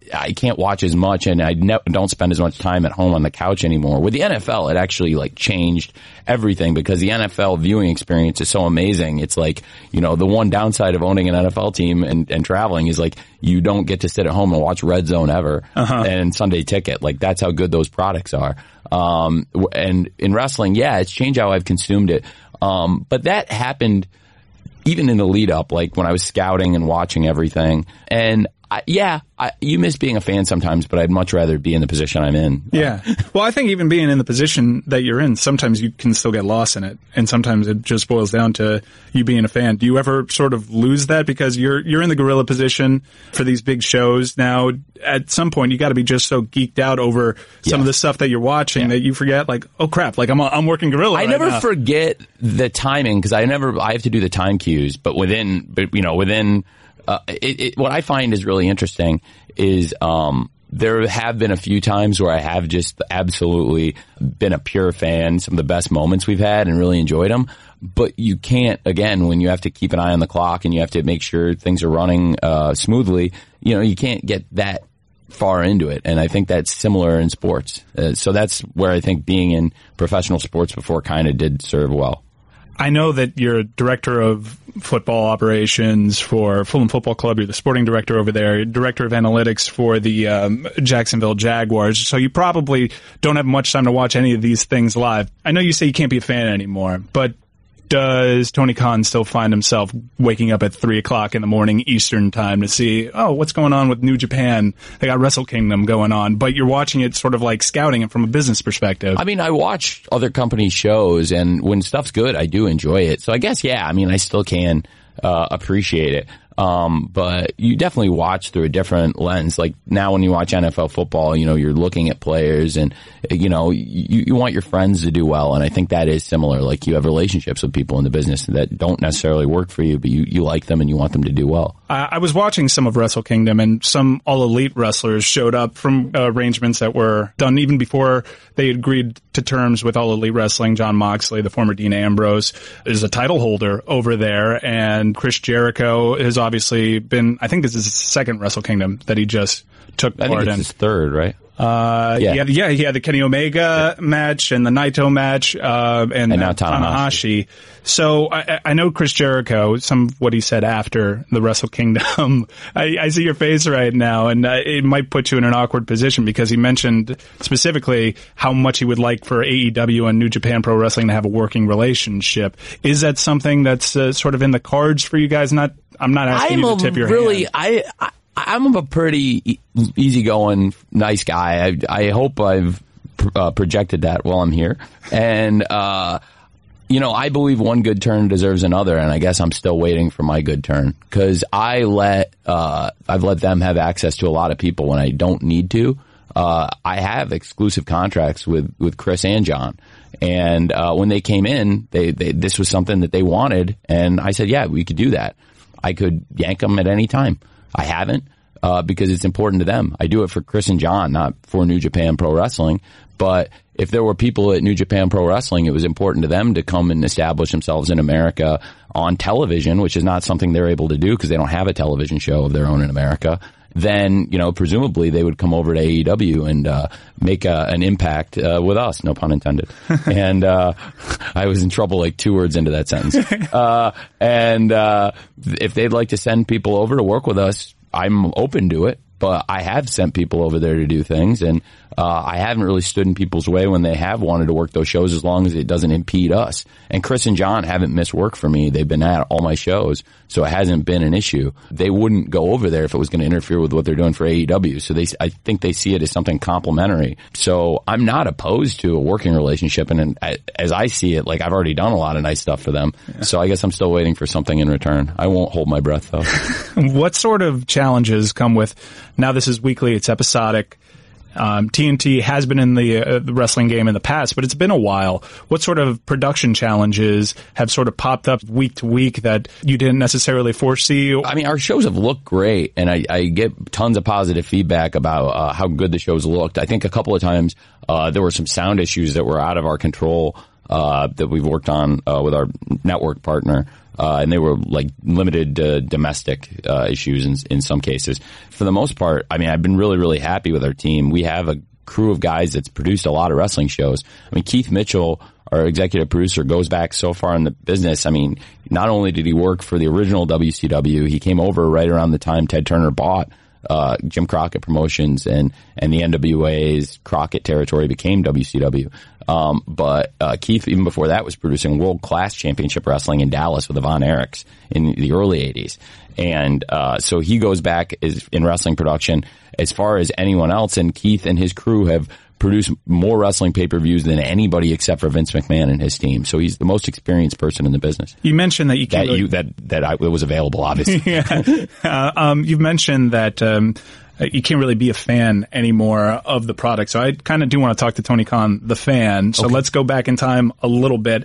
I can't watch as much, and I ne- don't spend as much time at home on the couch anymore. With the N F L, it actually like changed everything because the N F L viewing experience is so amazing. It's like, you know, the one downside of owning an N F L team and, and traveling is like you don't get to sit at home and watch Red Zone ever uh-huh. and Sunday Ticket. Like that's how good those products are. Um, and in wrestling, yeah, it's changed how I've consumed it. Um, but that happened even in the lead up, like when I was scouting and watching everything. And I, yeah, I, you miss being a fan sometimes, but I'd much rather be in the position I'm in. Yeah. Well, I think even being in the position that you're in, sometimes you can still get lost in it. And sometimes it just boils down to you being a fan. Do you ever sort of lose that because you're, you're in the gorilla position for these big shows? Now, at some point, you got to be just so geeked out over some yeah. of the stuff that you're watching yeah. that you forget, like, oh crap, like I'm, I'm working gorilla I right never now. forget the timing because I never, I have to do the time cues, but within, but you know, within, Uh, it, it, what I find is really interesting is um, there have been a few times where I have just absolutely been a pure fan, some of the best moments we've had and really enjoyed them. But you can't, again, when you have to keep an eye on the clock and you have to make sure things are running uh, smoothly, you know, you can't get that far into it. And I think that's similar in sports. Uh, so that's where I think being in professional sports before kind of did serve well. I know that you're director of football operations for Fulham Football Club. You're the sporting director over there. You're director of analytics for the um, Jacksonville Jaguars. So you probably don't have much time to watch any of these things live. I know you say you can't be a fan anymore, but does Tony Khan still find himself waking up at three o'clock in the morning Eastern time to see, oh, what's going on with New Japan? They got Wrestle Kingdom going on, but you're watching it sort of like scouting it from a business perspective. I mean, I watch other company shows, and when stuff's good, I do enjoy it. So I guess, yeah, I mean, I still can uh, appreciate it. Um, but you definitely watch through a different lens. Like now when you watch N F L football, you know, you're looking at players and, you know, you, you want your friends to do well. And I think that is similar. Like you have relationships with people in the business that don't necessarily work for you, but you, you like them and you want them to do well. I, I was watching some of Wrestle Kingdom and some All Elite wrestlers showed up from uh, arrangements that were done even before they agreed to terms with All Elite Wrestling. John Moxley, the former Dean Ambrose, is a title holder over there, and Chris Jericho has obviously been, I think this is his second Wrestle Kingdom that he just took I part think it's in. his third, right? Uh, yeah. He had, yeah, he had the Kenny Omega yeah. match and the Naito match, uh, and, and now uh, Tanahashi. Tanahashi. So I, I know Chris Jericho, some of what he said after the Wrestle Kingdom. I, I see your face right now, and uh, it might put you in an awkward position because he mentioned specifically how much he would like for A E W and New Japan Pro Wrestling to have a working relationship. Is that something that's uh, sort of in the cards for you guys? Not, I'm not asking I'm you to tip your really, hand. I, I I'm a pretty e- easygoing, nice guy. I, I hope I've uh, projected that while I'm here. And, uh, you know, I believe one good turn deserves another, and I guess I'm still waiting for my good turn. Cause I let, uh, I've let them have access to a lot of people when I don't need to. Uh, I have exclusive contracts with, with Chris and John. And, uh, when they came in, they, they, this was something that they wanted. And I said, yeah, we could do that. I could yank them at any time. I haven't, uh, because it's important to them. I do it for Chris and John, not for New Japan Pro Wrestling. But if there were people at New Japan Pro Wrestling, it was important to them to come and establish themselves in America on television, which is not something they're able to do because they don't have a television show of their own in America. Then, you know, presumably they would come over to A E W and uh, make a, an impact uh, with us, no pun intended. And uh, I was in trouble like two words into that sentence. Uh, and uh, if they'd like to send people over to work with us, I'm open to it. But I have sent people over there to do things, and uh, I haven't really stood in people's way when they have wanted to work those shows as long as it doesn't impede us. And Chris and John haven't missed work for me. They've been at all my shows, so it hasn't been an issue. They wouldn't go over there if it was going to interfere with what they're doing for A E W. So they, I think they see it as something complementary. So I'm not opposed to a working relationship, and as I see it, like I've already done a lot of nice stuff for them. Yeah. So I guess I'm still waiting for something in return. I won't hold my breath though. What sort of challenges come with, now this is weekly, it's episodic. Um, T N T has been in the, uh, the wrestling game in the past, but it's been a while. What sort of production challenges have sort of popped up week to week that you didn't necessarily foresee? I mean, our shows have looked great, and I, I get tons of positive feedback about uh, how good the shows looked. I think a couple of times uh, there were some sound issues that were out of our control. uh, that we've worked on uh, with our network partner. Uh, and they were like limited uh, domestic uh, issues in, in some cases. For the most part, I mean, I've been really, really happy with our team. We have a crew of guys that's produced a lot of wrestling shows. I mean, Keith Mitchell, our executive producer, goes back so far in the business. I mean, not only did he work for the original W C W, he came over right around the time Ted Turner bought uh Jim Crockett Promotions, and and the N W A's Crockett territory became W C W. Um, but uh Keith, even before that, was producing world-class championship wrestling in Dallas with the Von Erichs in the early eighties. And uh so he goes back is in wrestling production as far as anyone else, and Keith and his crew have produced more wrestling pay-per-views than anybody except for Vince McMahon and his team. So he's the most experienced person in the business. You mentioned that you can't that really- you that that I, it was available, obviously. yeah. Uh, um, you've mentioned that um, you can't really be a fan anymore of the product. So I kind of do want to talk to Tony Khan, the fan. So okay. Let's go back in time a little bit.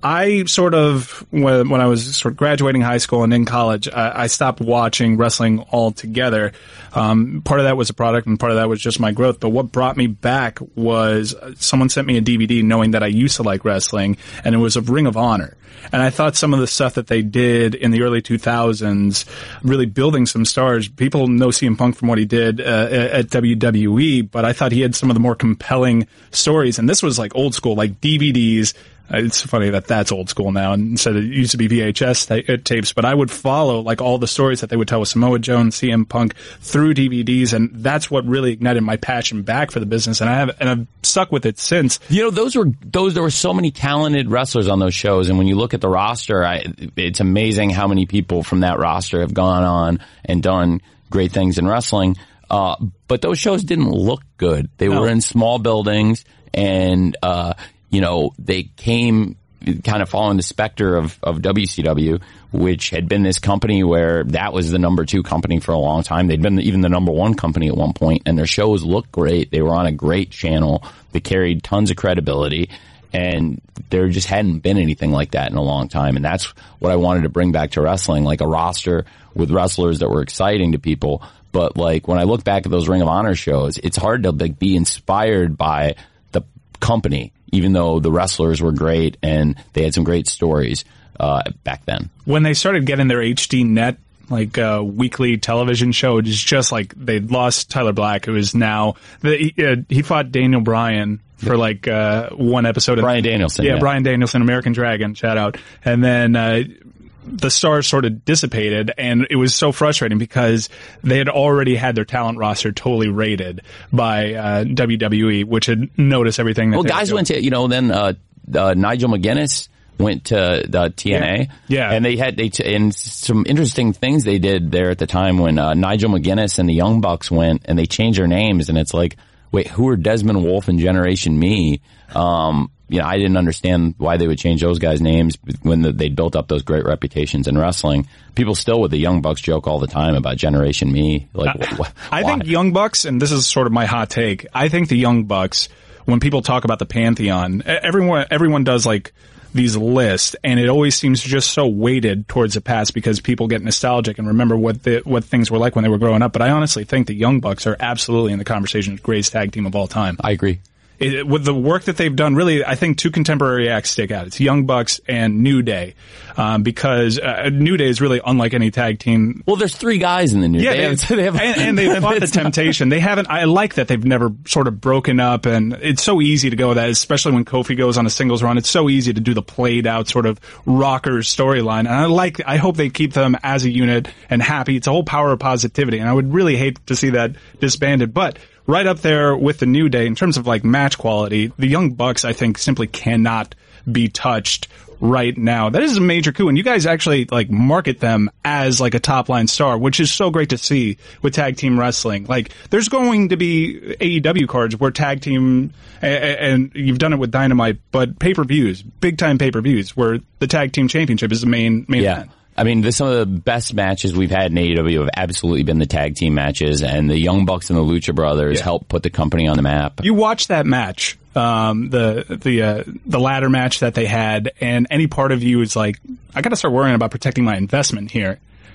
I sort of, when, when I was sort of graduating high school and in college, I, I stopped watching wrestling altogether. Um, part of that was a product and part of that was just my growth. But what brought me back was someone sent me a D V D knowing that I used to like wrestling, and it was of Ring of Honor. And I thought some of the stuff that they did in the early two thousands, really building some stars. People know C M Punk from what he did uh, at W W E, but I thought he had some of the more compelling stories. And this was like old school, like D V Ds. It's funny that that's old school now, and instead it used to be V H S ta- tapes. But I would follow like all the stories that they would tell with Samoa Joe and C M Punk through D V Ds, and that's what really ignited my passion back for the business. And I have, and I've stuck with it since. You know, those were those. There were so many talented wrestlers on those shows, and when you look at the roster, I, it's amazing how many people from that roster have gone on and done great things in wrestling. Uh, but those shows didn't look good. They no. were in small buildings, and uh, you know, they came kind of following the specter of, of W C W, which had been this company where that was the number two company for a long time. They'd been even the number one company at one point, and their shows looked great. They were on a great channel. They carried tons of credibility, and there just hadn't been anything like that in a long time. And that's what I wanted to bring back to wrestling, like a roster with wrestlers that were exciting to people. But like when I look back at those Ring of Honor shows, it's hard to like be inspired by the company, even though the wrestlers were great and they had some great stories uh, back then. When they started getting their H D net, like uh, weekly television show, it was just like they'd lost Tyler Black. It was now the, he, uh, he fought Daniel Bryan for like uh, one episode. Of, Bryan Danielson. Yeah, yeah, Bryan Danielson, American Dragon, shout out. And then uh, the stars sort of dissipated, and it was so frustrating because they had already had their talent roster totally rated by uh, W W E, which had noticed everything. That well, guys went to, you know, then uh, uh, Nigel McGuinness went to the T N A. Yeah. yeah. And they had, they t- and some interesting things they did there at the time when uh, Nigel McGuinness and the Young Bucks went, and they changed their names, and it's like, wait, who are Desmond Wolfe and Generation Me? Um, you know, I didn't understand why they would change those guys' names when the, they'd built up those great reputations in wrestling. People still with the Young Bucks joke all the time about Generation Me. Like, uh, wh- wh- I think Young Bucks, and this is sort of my hot take, I think the Young Bucks, when people talk about the Pantheon, everyone, everyone does like these lists, and it always seems just so weighted towards the past because people get nostalgic and remember what the, what things were like when they were growing up. But I honestly think the Young Bucks are absolutely in the conversation as greatest tag team of all time. I agree. It, with the work that they've done, really, I think two contemporary acts stick out. It's Young Bucks and New Day, um, because uh, New Day is really unlike any tag team. Well, there's three guys in the New yeah, Day. They have, they have, and, and they fought the Temptation. They haven't. I like that they've never sort of broken up, and it's so easy to go with that, especially when Kofi goes on a singles run. It's so easy to do the played out sort of rockers storyline, and I like. I hope they keep them as a unit and happy. It's a whole power of positivity, and I would really hate to see that disbanded, but. Right up there with the New Day in terms of like match quality, the Young Bucks I think simply cannot be touched right now. That is a major coup, and you guys actually like market them as like a top line star, which is so great to see with tag team wrestling. Like there's going to be A E W cards where tag team, and you've done it with Dynamite, but pay-per-views, big time pay-per-views where the tag team championship is the main main yeah. event. I mean, this, some of the best matches we've had in A E W have absolutely been the tag team matches, and the Young Bucks and the Lucha Brothers yeah. helped put the company on the map. You watched that match, um, the the uh, the ladder match that they had, and any part of you is like, I got to start worrying about protecting my investment here.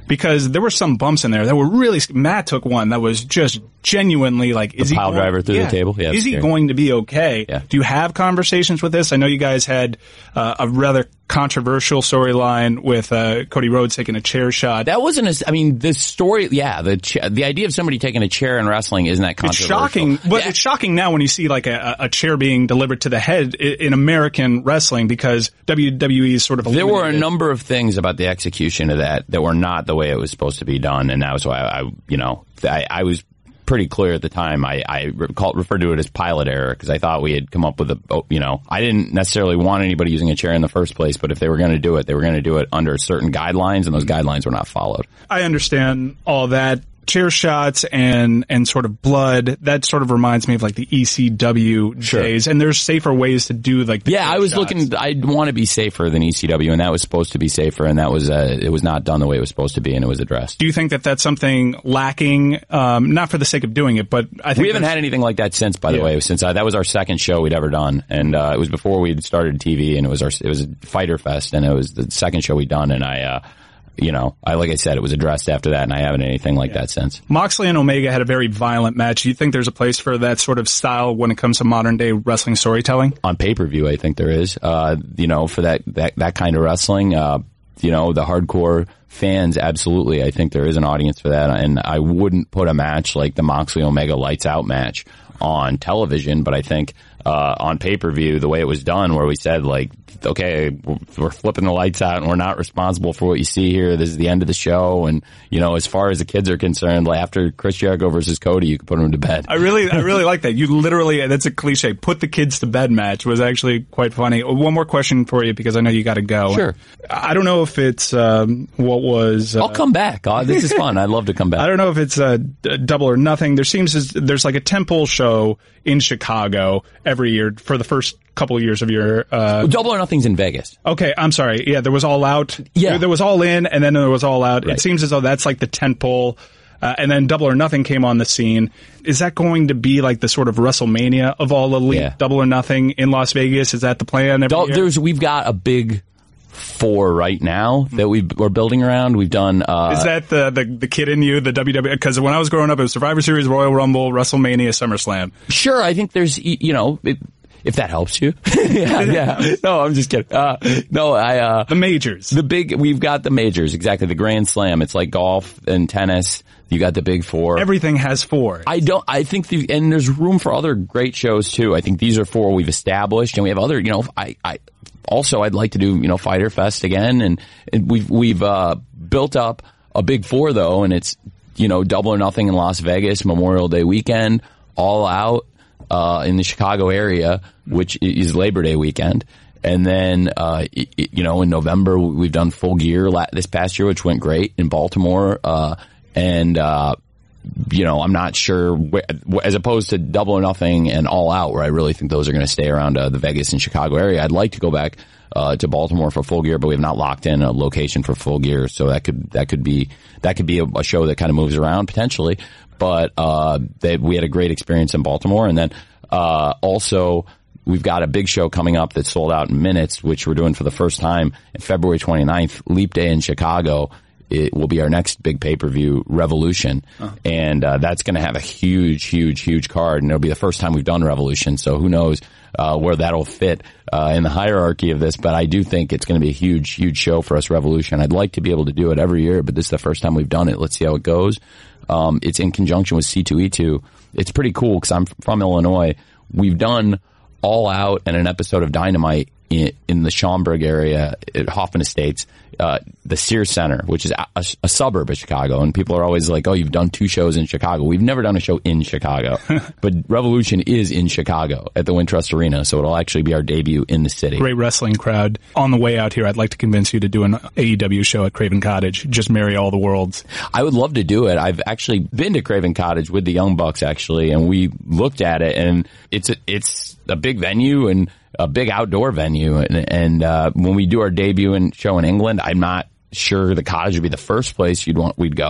because there were some bumps in there that were really. Matt took one that was just genuinely like, is the he pile going, driver through yeah, the table? Yeah, is he scary. going to be okay? Yeah. Do you have conversations with this? I know you guys had uh, a rather controversial storyline with uh, Cody Rhodes taking a chair shot. That wasn't as, I mean, the story, yeah, the cha- the idea of somebody taking a chair in wrestling isn't that It's controversial. shocking, but Yeah. it's shocking now when you see like a, a chair being delivered to the head i- in American wrestling because W W E is sort of There were a eliminated. number of things about the execution of that that were not the way it was supposed to be done, and that was why I, you know, I, I was pretty clear at the time. I, I called, referred to it as pilot error because I thought we had come up with a, you know, I didn't necessarily want anybody using a chair in the first place, but if they were going to do it, they were going to do it under certain guidelines, and those guidelines were not followed. I understand all that. Chair shots and and sort of blood, that sort of reminds me of like the E C W Sure. days, and there's safer ways to do like the Yeah, chair I was shots. looking. I want to be safer than E C W, and that was supposed to be safer, and that was uh, it was not done the way it was supposed to be, and it was addressed. Do you think that that's something lacking, um, not for the sake of doing it, but I think We haven't there's- had anything like that since, by the Yeah. way. Since uh, that was our second show we'd ever done, and uh, it was before we'd started T V, and it was our it was a Fighter Fest, and it was the second show we'd done, and I, uh, you know, I like I said, it was addressed after that, and I haven't had anything like that since. Moxley and Omega had a very violent match. Do you think there's a place for that sort of style when it comes to modern day wrestling storytelling? On pay per view, I think there is, uh, you know, for that that that kind of wrestling, uh, you know, the hardcore fans, absolutely. I think there is an audience for that, and I wouldn't put a match like the Moxley Omega Lights Out match on television, but I think uh, on pay per view, the way it was done, where we said like, okay, we're flipping the lights out, and we're not responsible for what you see here. This is the end of the show, and you know, as far as the kids are concerned, like, after Chris Jericho versus Cody, you can put them to bed. I really, I really like that. You literally, that's a cliche. Put the kids to bed match was actually quite funny. One more question for you because I know you got to go. Sure. I don't know if it's um, what was. Uh, I'll come back. Oh, this is fun. I'd love to come back. I don't know if it's uh, d- Double or Nothing. There seems as there's like a temple show in Chicago every year for the first couple of years of your. Uh, Double or Nothing's in Vegas. okay, I'm sorry. Yeah, there was All Out. Yeah. there, there was All In, and then there was All Out. Right. It seems as though that's like the tentpole. Uh, and then Double or Nothing came on the scene. Is that going to be like the sort of WrestleMania of all elite Yeah. Double or Nothing in Las Vegas? Is that the plan every Dou- year? There's we've got a big four right now that we we're building around. We've done. Uh, Is that the, the the kid in you, the W W E? Because when I was growing up, it was Survivor Series, Royal Rumble, WrestleMania, SummerSlam. Sure, I think there's, y- you know, it, if that helps you. yeah, yeah. No, I'm just kidding. Uh, no, I, uh, The majors. the big, we've got the majors, exactly. The Grand Slam. It's like golf and tennis. You got the big four. Everything has four. I don't, I think the, and there's room for other great shows too. I think these are four we've established, and we have other, you know, I, I, also I'd like to do, you know, Fighter Fest again, and, and we've, we've, uh, built up a big four though, and it's, you know, Double or Nothing in Las Vegas, Memorial Day weekend, All Out, uh, in the Chicago area, which is Labor Day weekend. And then, uh, it, it, you know, in November, we've done Full Gear la- this past year, which went great in Baltimore. Uh, and, uh, you know, I'm not sure, wh- as opposed to Double or Nothing and All Out, where I really think those are going to stay around uh, the Vegas and Chicago area. I'd like to go back uh, to Baltimore for Full Gear, but we have not locked in a location for Full Gear, so that could that could be that could be a, a show that kind of moves around potentially. But uh, they, we had a great experience in Baltimore, and then uh, also we've got a big show coming up that's sold out in minutes, which we're doing for the first time on February twenty-ninth, Leap Day in Chicago. It will be our next big pay-per-view, Revolution. Uh-huh. And uh, that's going to have a huge, huge, huge card. And it'll be the first time we've done Revolution. So who knows uh, where that'll fit uh, in the hierarchy of this. But I do think it's going to be a huge, huge show for us, Revolution. I'd like to be able to do it every year, but this is the first time we've done it. Let's see how it goes. Um, it's in conjunction with C two E two. It's pretty cool because I'm from Illinois. We've done All Out and an episode of Dynamite in, in the Schaumburg area at Hoffman Estates. Uh, the Sears Center, which is a, a, a suburb of Chicago, and people are always like, oh, you've done two shows in Chicago. We've never done a show in Chicago, but Revolution is in Chicago at the Wintrust Arena, so it'll actually be our debut in the city. Great wrestling crowd. On the way out here, I'd like to convince you to do an A E W show at Craven Cottage. Just marry all the worlds. I would love to do it. I've actually been to Craven Cottage with the Young Bucks, actually, and we looked at it, and it's a, it's a big venue and a big outdoor venue. And, and uh, when we do our debut and show in England, I'm not sure the Cottage would be the first place you'd want we'd go,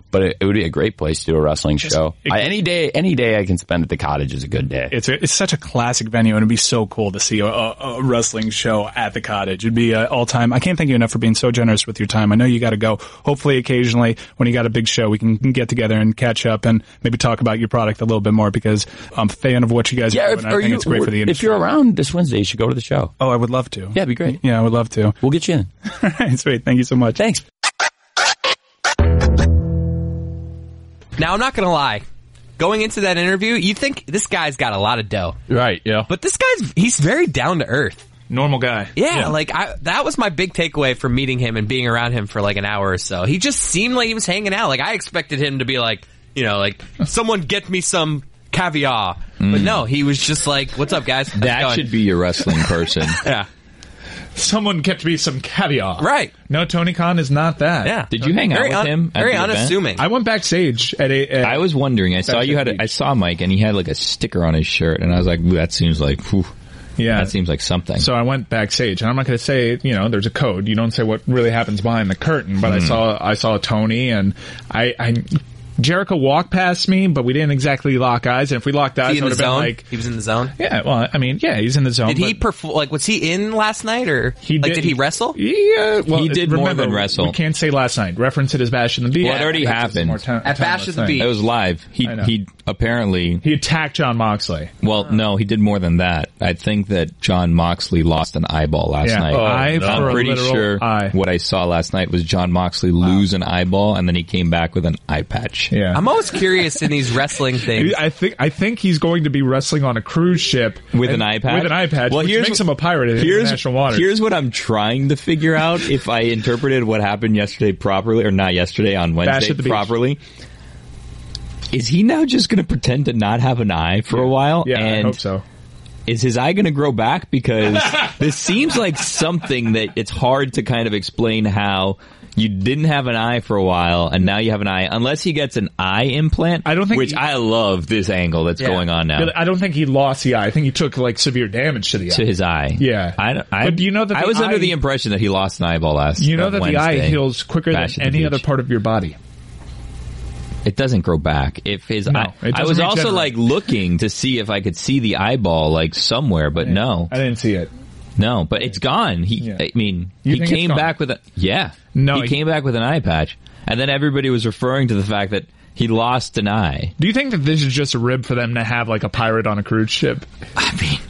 but it, it would be a great place to do a wrestling show. it- I, any day, any day I can spend at the Cottage is a good day. It's a, it's such a classic venue, and it'd be so cool to see a, a, a wrestling show at the Cottage. It'd be uh, all time. I can't thank you enough for being so generous with your time. I know you got to go. Hopefully, occasionally, when you got a big show, we can get together and catch up and maybe talk about your product a little bit more, because I'm a fan of what you guys yeah, do, if, and I or think you, it's great for the if industry. you're around this Wednesday, you should go to the show. Oh, I would love to. Yeah, it'd be great. Yeah, I would love to. We'll get you in. All right, sweet. Thank you so much. Thanks. Now, I'm not going to lie. Going into that interview, you think this guy's got a lot of dough. Right, yeah. But this guy's, he's very down to earth. Normal guy. Yeah, Yeah. like, I, that was my big takeaway from meeting him and being around him for like an hour or so. He just seemed like he was hanging out. Like, I expected him to be like, you know, like, someone get me some caviar. But no, he was just like, what's up, guys? How's it That going? should be your wrestling person. Yeah. Someone kept me some caviar. Right. No, Tony Khan is not that. Yeah. Did you hang out very with un- him at Very the event? unassuming. I went backstage at a. At, I was wondering. I saw you had. A, I saw Mike, and he had like a sticker on his shirt, and I was like, "Ooh, that seems like, whew, yeah. that seems like something." So I went backstage, and I'm not going to say, you know, there's a code. You don't say what really happens behind the curtain, but I saw, I saw Tony, and I, I, Jericho walked past me, but we didn't exactly lock eyes. And if we locked eyes, he it in would the have been zone? like, he was in the zone? yeah, well, I mean, yeah, he's in the zone. Did he but perform? Like, was he in last night, or He like did- did he wrestle? Yeah, well, He did more remember, than wrestle. We can't say last night. Reference it as Bash in the Beach. Well, it already That's a happened. more time- At Bash timeless at the thing. Beach. It was live. He I know. he apparently. He attacked John Moxley. Well, no, he did more than that. I think that John Moxley lost an eyeball last Yeah. night. Oh, eye no. for I'm a pretty literal sure eye. what I saw last night was John Moxley lose an eyeball, and then he came back with an eye patch. Yeah. I'm always curious in these wrestling things. I think I think he's going to be wrestling on a cruise ship With and- an eye patch? With an eye patch, Well, which here's makes what- him a pirate in Here's, international waters. here's what I'm trying to figure out if I interpreted what happened yesterday properly, or not yesterday, on Wednesday at the beach. properly. Is he now just going to pretend to not have an eye for a while? yeah, and I hope so. Is his eye going to grow back? Because this seems like something that it's hard to kind of explain how you didn't have an eye for a while and now you have an eye, unless he gets an eye implant. I don't think which he- I love this angle that's Yeah. going on now I don't think he lost the eye. I think he took like severe damage to the eye. to his eye. Yeah. I, don't- I, But do you know that I the was under eye- the impression that he lost an eyeball last. You know uh, that Wednesday. the eye heals quicker Bash than at the any other beach. part of your body. It doesn't grow back. If his No, eye, it I doesn't was also regenerate. like looking to see if I could see the eyeball like somewhere, but no, I didn't see it. no. But it's gone. He, Yeah. I mean, You he think it's came gone? back with a yeah. No, he he- came back with an eye patch, and then everybody was referring to the fact that he lost an eye. Do you think that this is just a rib for them to have like a pirate on a cruise ship? I mean,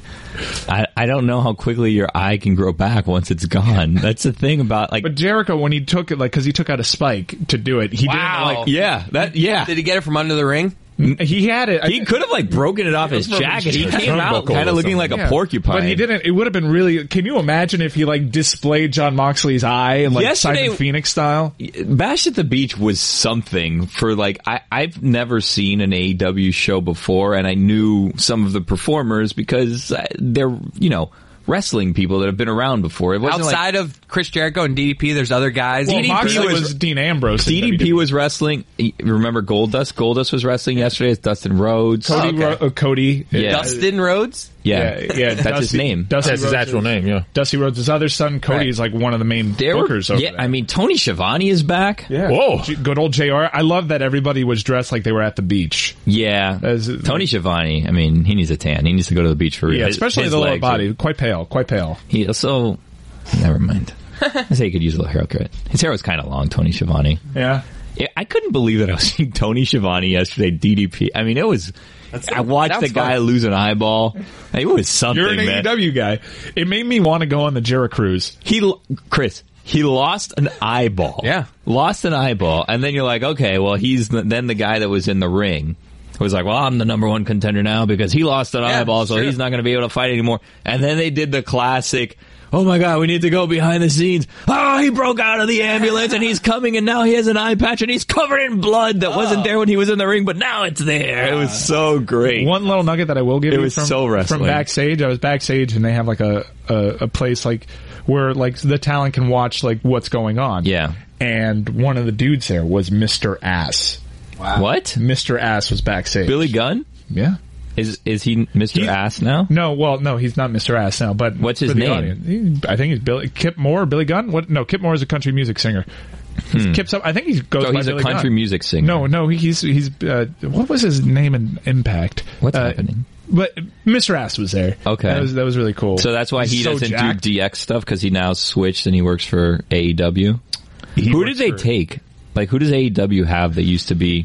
I I don't know how quickly your eye can grow back once it's gone. That's the thing about like. But Jericho, when he took it, like, because he took out a spike to do it, he Wow. didn't like. yeah, that yeah. Did he get it from under the ring? He had it. He could have like broken it off his From his jacket. He jacket. came out Turnbuckle kind or of looking like Yeah. a porcupine. But he didn't. It would have been really. Can you imagine if he like displayed John Moxley's eye in like Yesterday- Simon Phoenix style? Bash at the Beach was something for like I, I've never seen an A E W show before, and I knew some of the performers because uh, they're you know wrestling people that have been around before. It wasn't Outside of Chris Jericho and D D P, there's other guys. Well, D D P Moxley was- was, Dean Ambrose. in like D D P W W E. was wrestling. You Remember Goldust? Goldust was wrestling yesterday. It's Dustin Rhodes. Cody. Oh, okay. Ro- uh, Cody. Yeah. Dustin Rhodes? Yeah, Yeah, yeah, that's his Dusty- name. Dusty That's his Rhodes actual is- name, yeah. Dusty Rhodes' other son, Cody, Right. is like one of the main There were- bookers over yeah, there. I mean Tony Schiavone is back. yeah. Whoa. G- good old J R. I love that everybody was dressed like they were at the beach. Yeah, As- Tony Schiavone. I mean, he needs a tan. He needs to go to the beach for real. Yeah, His- especially his the lower legs body. are- Quite pale. Quite pale. He also. Never mind. I say he could use a little haircut. His hair was kind of long, Tony Schiavone. Yeah. Yeah, I couldn't believe that I was seeing Tony Schiavone yesterday, D D P. I mean, it was. I watched sounds the guy fun. lose an eyeball. It was something, You're an man. A E W guy. It made me want to go on the Jericho cruise. He, l- Chris, he lost an eyeball. Yeah. Lost an eyeball. And then you're like, okay, well, he's the, then the guy that was in the ring was like, well, I'm the number one contender now because he lost an Yeah, eyeball, so sure. he's not going to be able to fight anymore. And then they did the classic, oh my God, we need to go behind the scenes. Oh, he broke out of the ambulance and he's coming and now he has an eye patch and he's covered in blood that wasn't there when he was in the ring, but now it's there. It was so great. One little nugget that I will give It you was from, so wrestling. from backstage. I was backstage and they have like a, a, a place like where like the talent can watch like what's going on. Yeah. And one of the dudes there was Mister Ass. What? Mister Ass was backstage. Billy Gunn? Yeah. Is is he Mister He- Ass now? No, well, no, he's not Mister Ass now. But What's his for the name? audience, he- I think he's Billy Kip Moore. Billy Gunn. What? No, Kip Moore is a country music singer. He keeps up. I think he goes. So by he's a Billy country Gunn. music singer. No, no, he's he's. Uh, what was his name in Impact? What's uh, happening? But Mister Ass was there. Okay. that was, that was really cool. So that's why he He's so doesn't jacked. do D X stuff, because he now switched and he works for A E W. He Who works did they for take? Like, who does A E W have that used to be?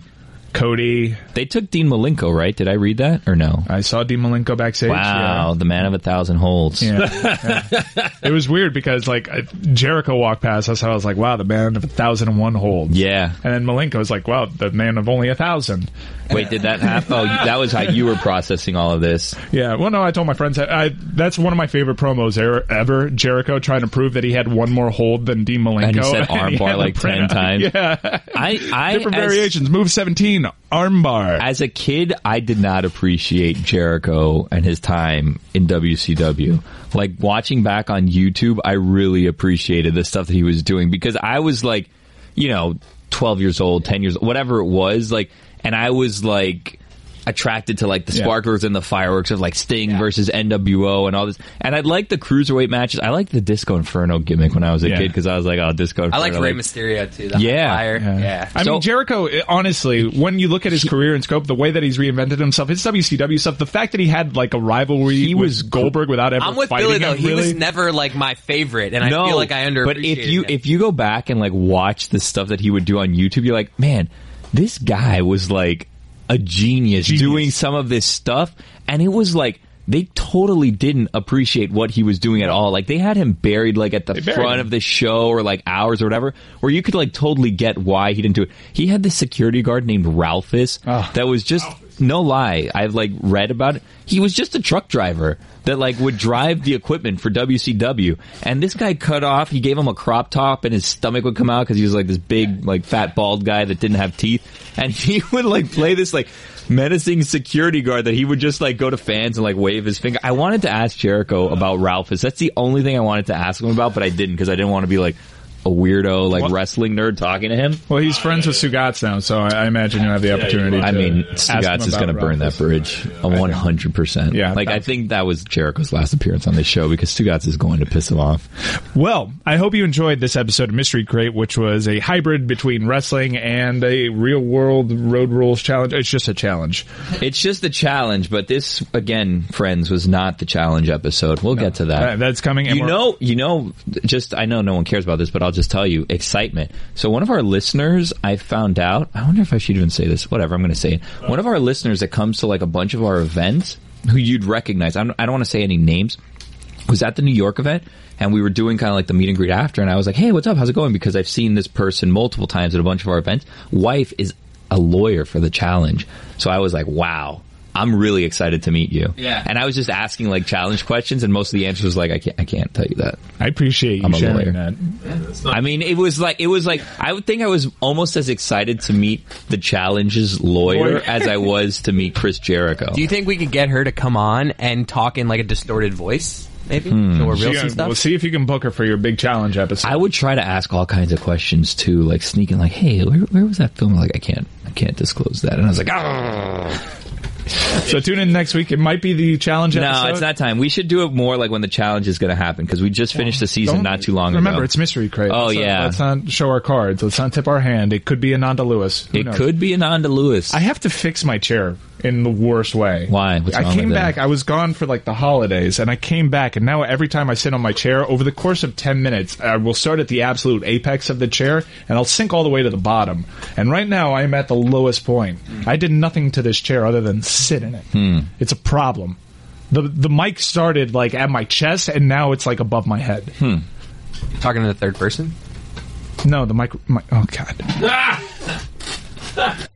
Cody. They took Dean Malenko, right? Did I read that or no? I saw Dean Malenko backstage. Wow, the man of a thousand holds. Yeah. yeah. yeah. It was weird because like Jericho walked past us, and I was like, "Wow, the man of a thousand and one holds." Yeah. And then Malenko was like, "Wow, the man of only a thousand." Wait, did that happen? Oh, that was how you were processing all of this. Yeah. Well, no, I told my friends that I, that's one of my favorite promos er, ever. Jericho trying to prove that he had one more hold than Dean Malenko. And he said and he armbar had like the print ten out. times. Yeah. I, I Different as, variations. Move seventeen, armbar. As a kid, I did not appreciate Jericho and his time in W C W. Like, watching back on YouTube, I really appreciated the stuff that he was doing, because I was like, you know, twelve years old, ten years, whatever it was, like, and I was like attracted to like the Yeah. sparklers and the fireworks of like Sting yeah. versus N W O and all this. And I liked the cruiserweight matches. I liked the Disco Inferno gimmick when I was a Yeah. kid, because I was like, oh, Disco Inferno. I like Rey like, Mysterio too. The Yeah. fire. Yeah. yeah. I So- mean, Jericho, honestly, when you look at his He- career and scope, the way that he's reinvented himself, his W C W stuff, the fact that he had like a rivalry He with was Goldberg without ever I'm with fighting Billy though. him, He really. was never like my favorite, and no, I feel like I underappreciated But if you him. if you go back and like watch the stuff that he would do on YouTube, you're like, man, this guy was like a genius, Genius. doing some of this stuff, and it was like they totally didn't appreciate what he was doing at all. Like, they had him buried like at the They buried front him. of the show, or like hours or whatever, where you could like totally get why he didn't do it. He had this security guard named Ralphus Oh. that was just, no lie, I've like read about it. He was just a truck driver that like would drive the equipment for W C W, and this guy cut off, he gave him a crop top and his stomach would come out because he was like this big like fat bald guy that didn't have teeth, and he would like play this like menacing security guard that he would just like go to fans and like wave his finger. I wanted to ask Jericho about Ralphus. That's the only thing I wanted to ask him about, but I didn't, because I didn't want to be like a weirdo like What? wrestling nerd talking to him. Well, he's friends with Sugats now, so I, I imagine you have the opportunity. I to mean, ask him Stugats is about going to burn Ralphus. that bridge a one hundred percent. Yeah, like I that's- think that was Jericho's last appearance on this show, because Stugats is going to piss him off. Well, I hope you enjoyed this episode of Mystery Crate, which was a hybrid between wrestling and a real-world road rules challenge. It's just a challenge. It's just a challenge, but this, again, friends, was not the challenge episode. We'll get to that. Uh, that's coming. and You we're- know, you know, just, I know no one cares about this, but I'll just tell you, excitement. So one of our listeners, I found out, I wonder if I should even say this, whatever, I'm going to say it. One of our listeners that comes to like a bunch of our events, who you'd recognize, I'm, I don't want to say any names, was at the New York event, and we were doing kind of like the meet and greet after, and I was like, hey, what's up, how's it going? Because I've seen this person multiple times at a bunch of our events. Wife is a lawyer for the challenge. So I was like, wow, I'm really excited to meet you. Yeah. And I was just asking like challenge questions, and most of the answers was like, I can't, I can't tell you that. I appreciate you I'm a sharing lawyer. that. I mean, it was like, it was like, I would think I was almost as excited to meet the challenge's lawyer Lawyer. as I was to meet Chris Jericho. Do you think we could get her to come on and talk in like a distorted voice? Maybe Hmm. so we're So real you- some stuff. We'll see if you can book her for your big challenge episode. I would try to ask all kinds of questions too, like sneaking, like, "Hey, where, where was that film?" Like, I can't, I can't disclose that. And I was like, "Ah." So tune in next week. It might be the challenge episode. No, it's not time. We should do it more like when the challenge is going to happen, because we just finished the season Don't- not too long remember, ago. it's Mystery Crate. Oh, Let's not- yeah. let's not show our cards. Let's not tip our hand. It could be Ananda Lewis. Who It knows? could be Ananda Lewis. I have to fix my chair in the worst way. Why? What's I wrong came with back. that? I was gone for like the holidays, and I came back, and now every time I sit on my chair, over the course of ten minutes, I will start at the absolute apex of the chair, and I'll sink all the way to the bottom. And right now, I am at the lowest point. I did nothing to this chair other than sit in it. Hmm. It's a problem. The the mic started like at my chest, and now it's like above my head. Hmm. Talking to the third person. No, the mic. My, oh God.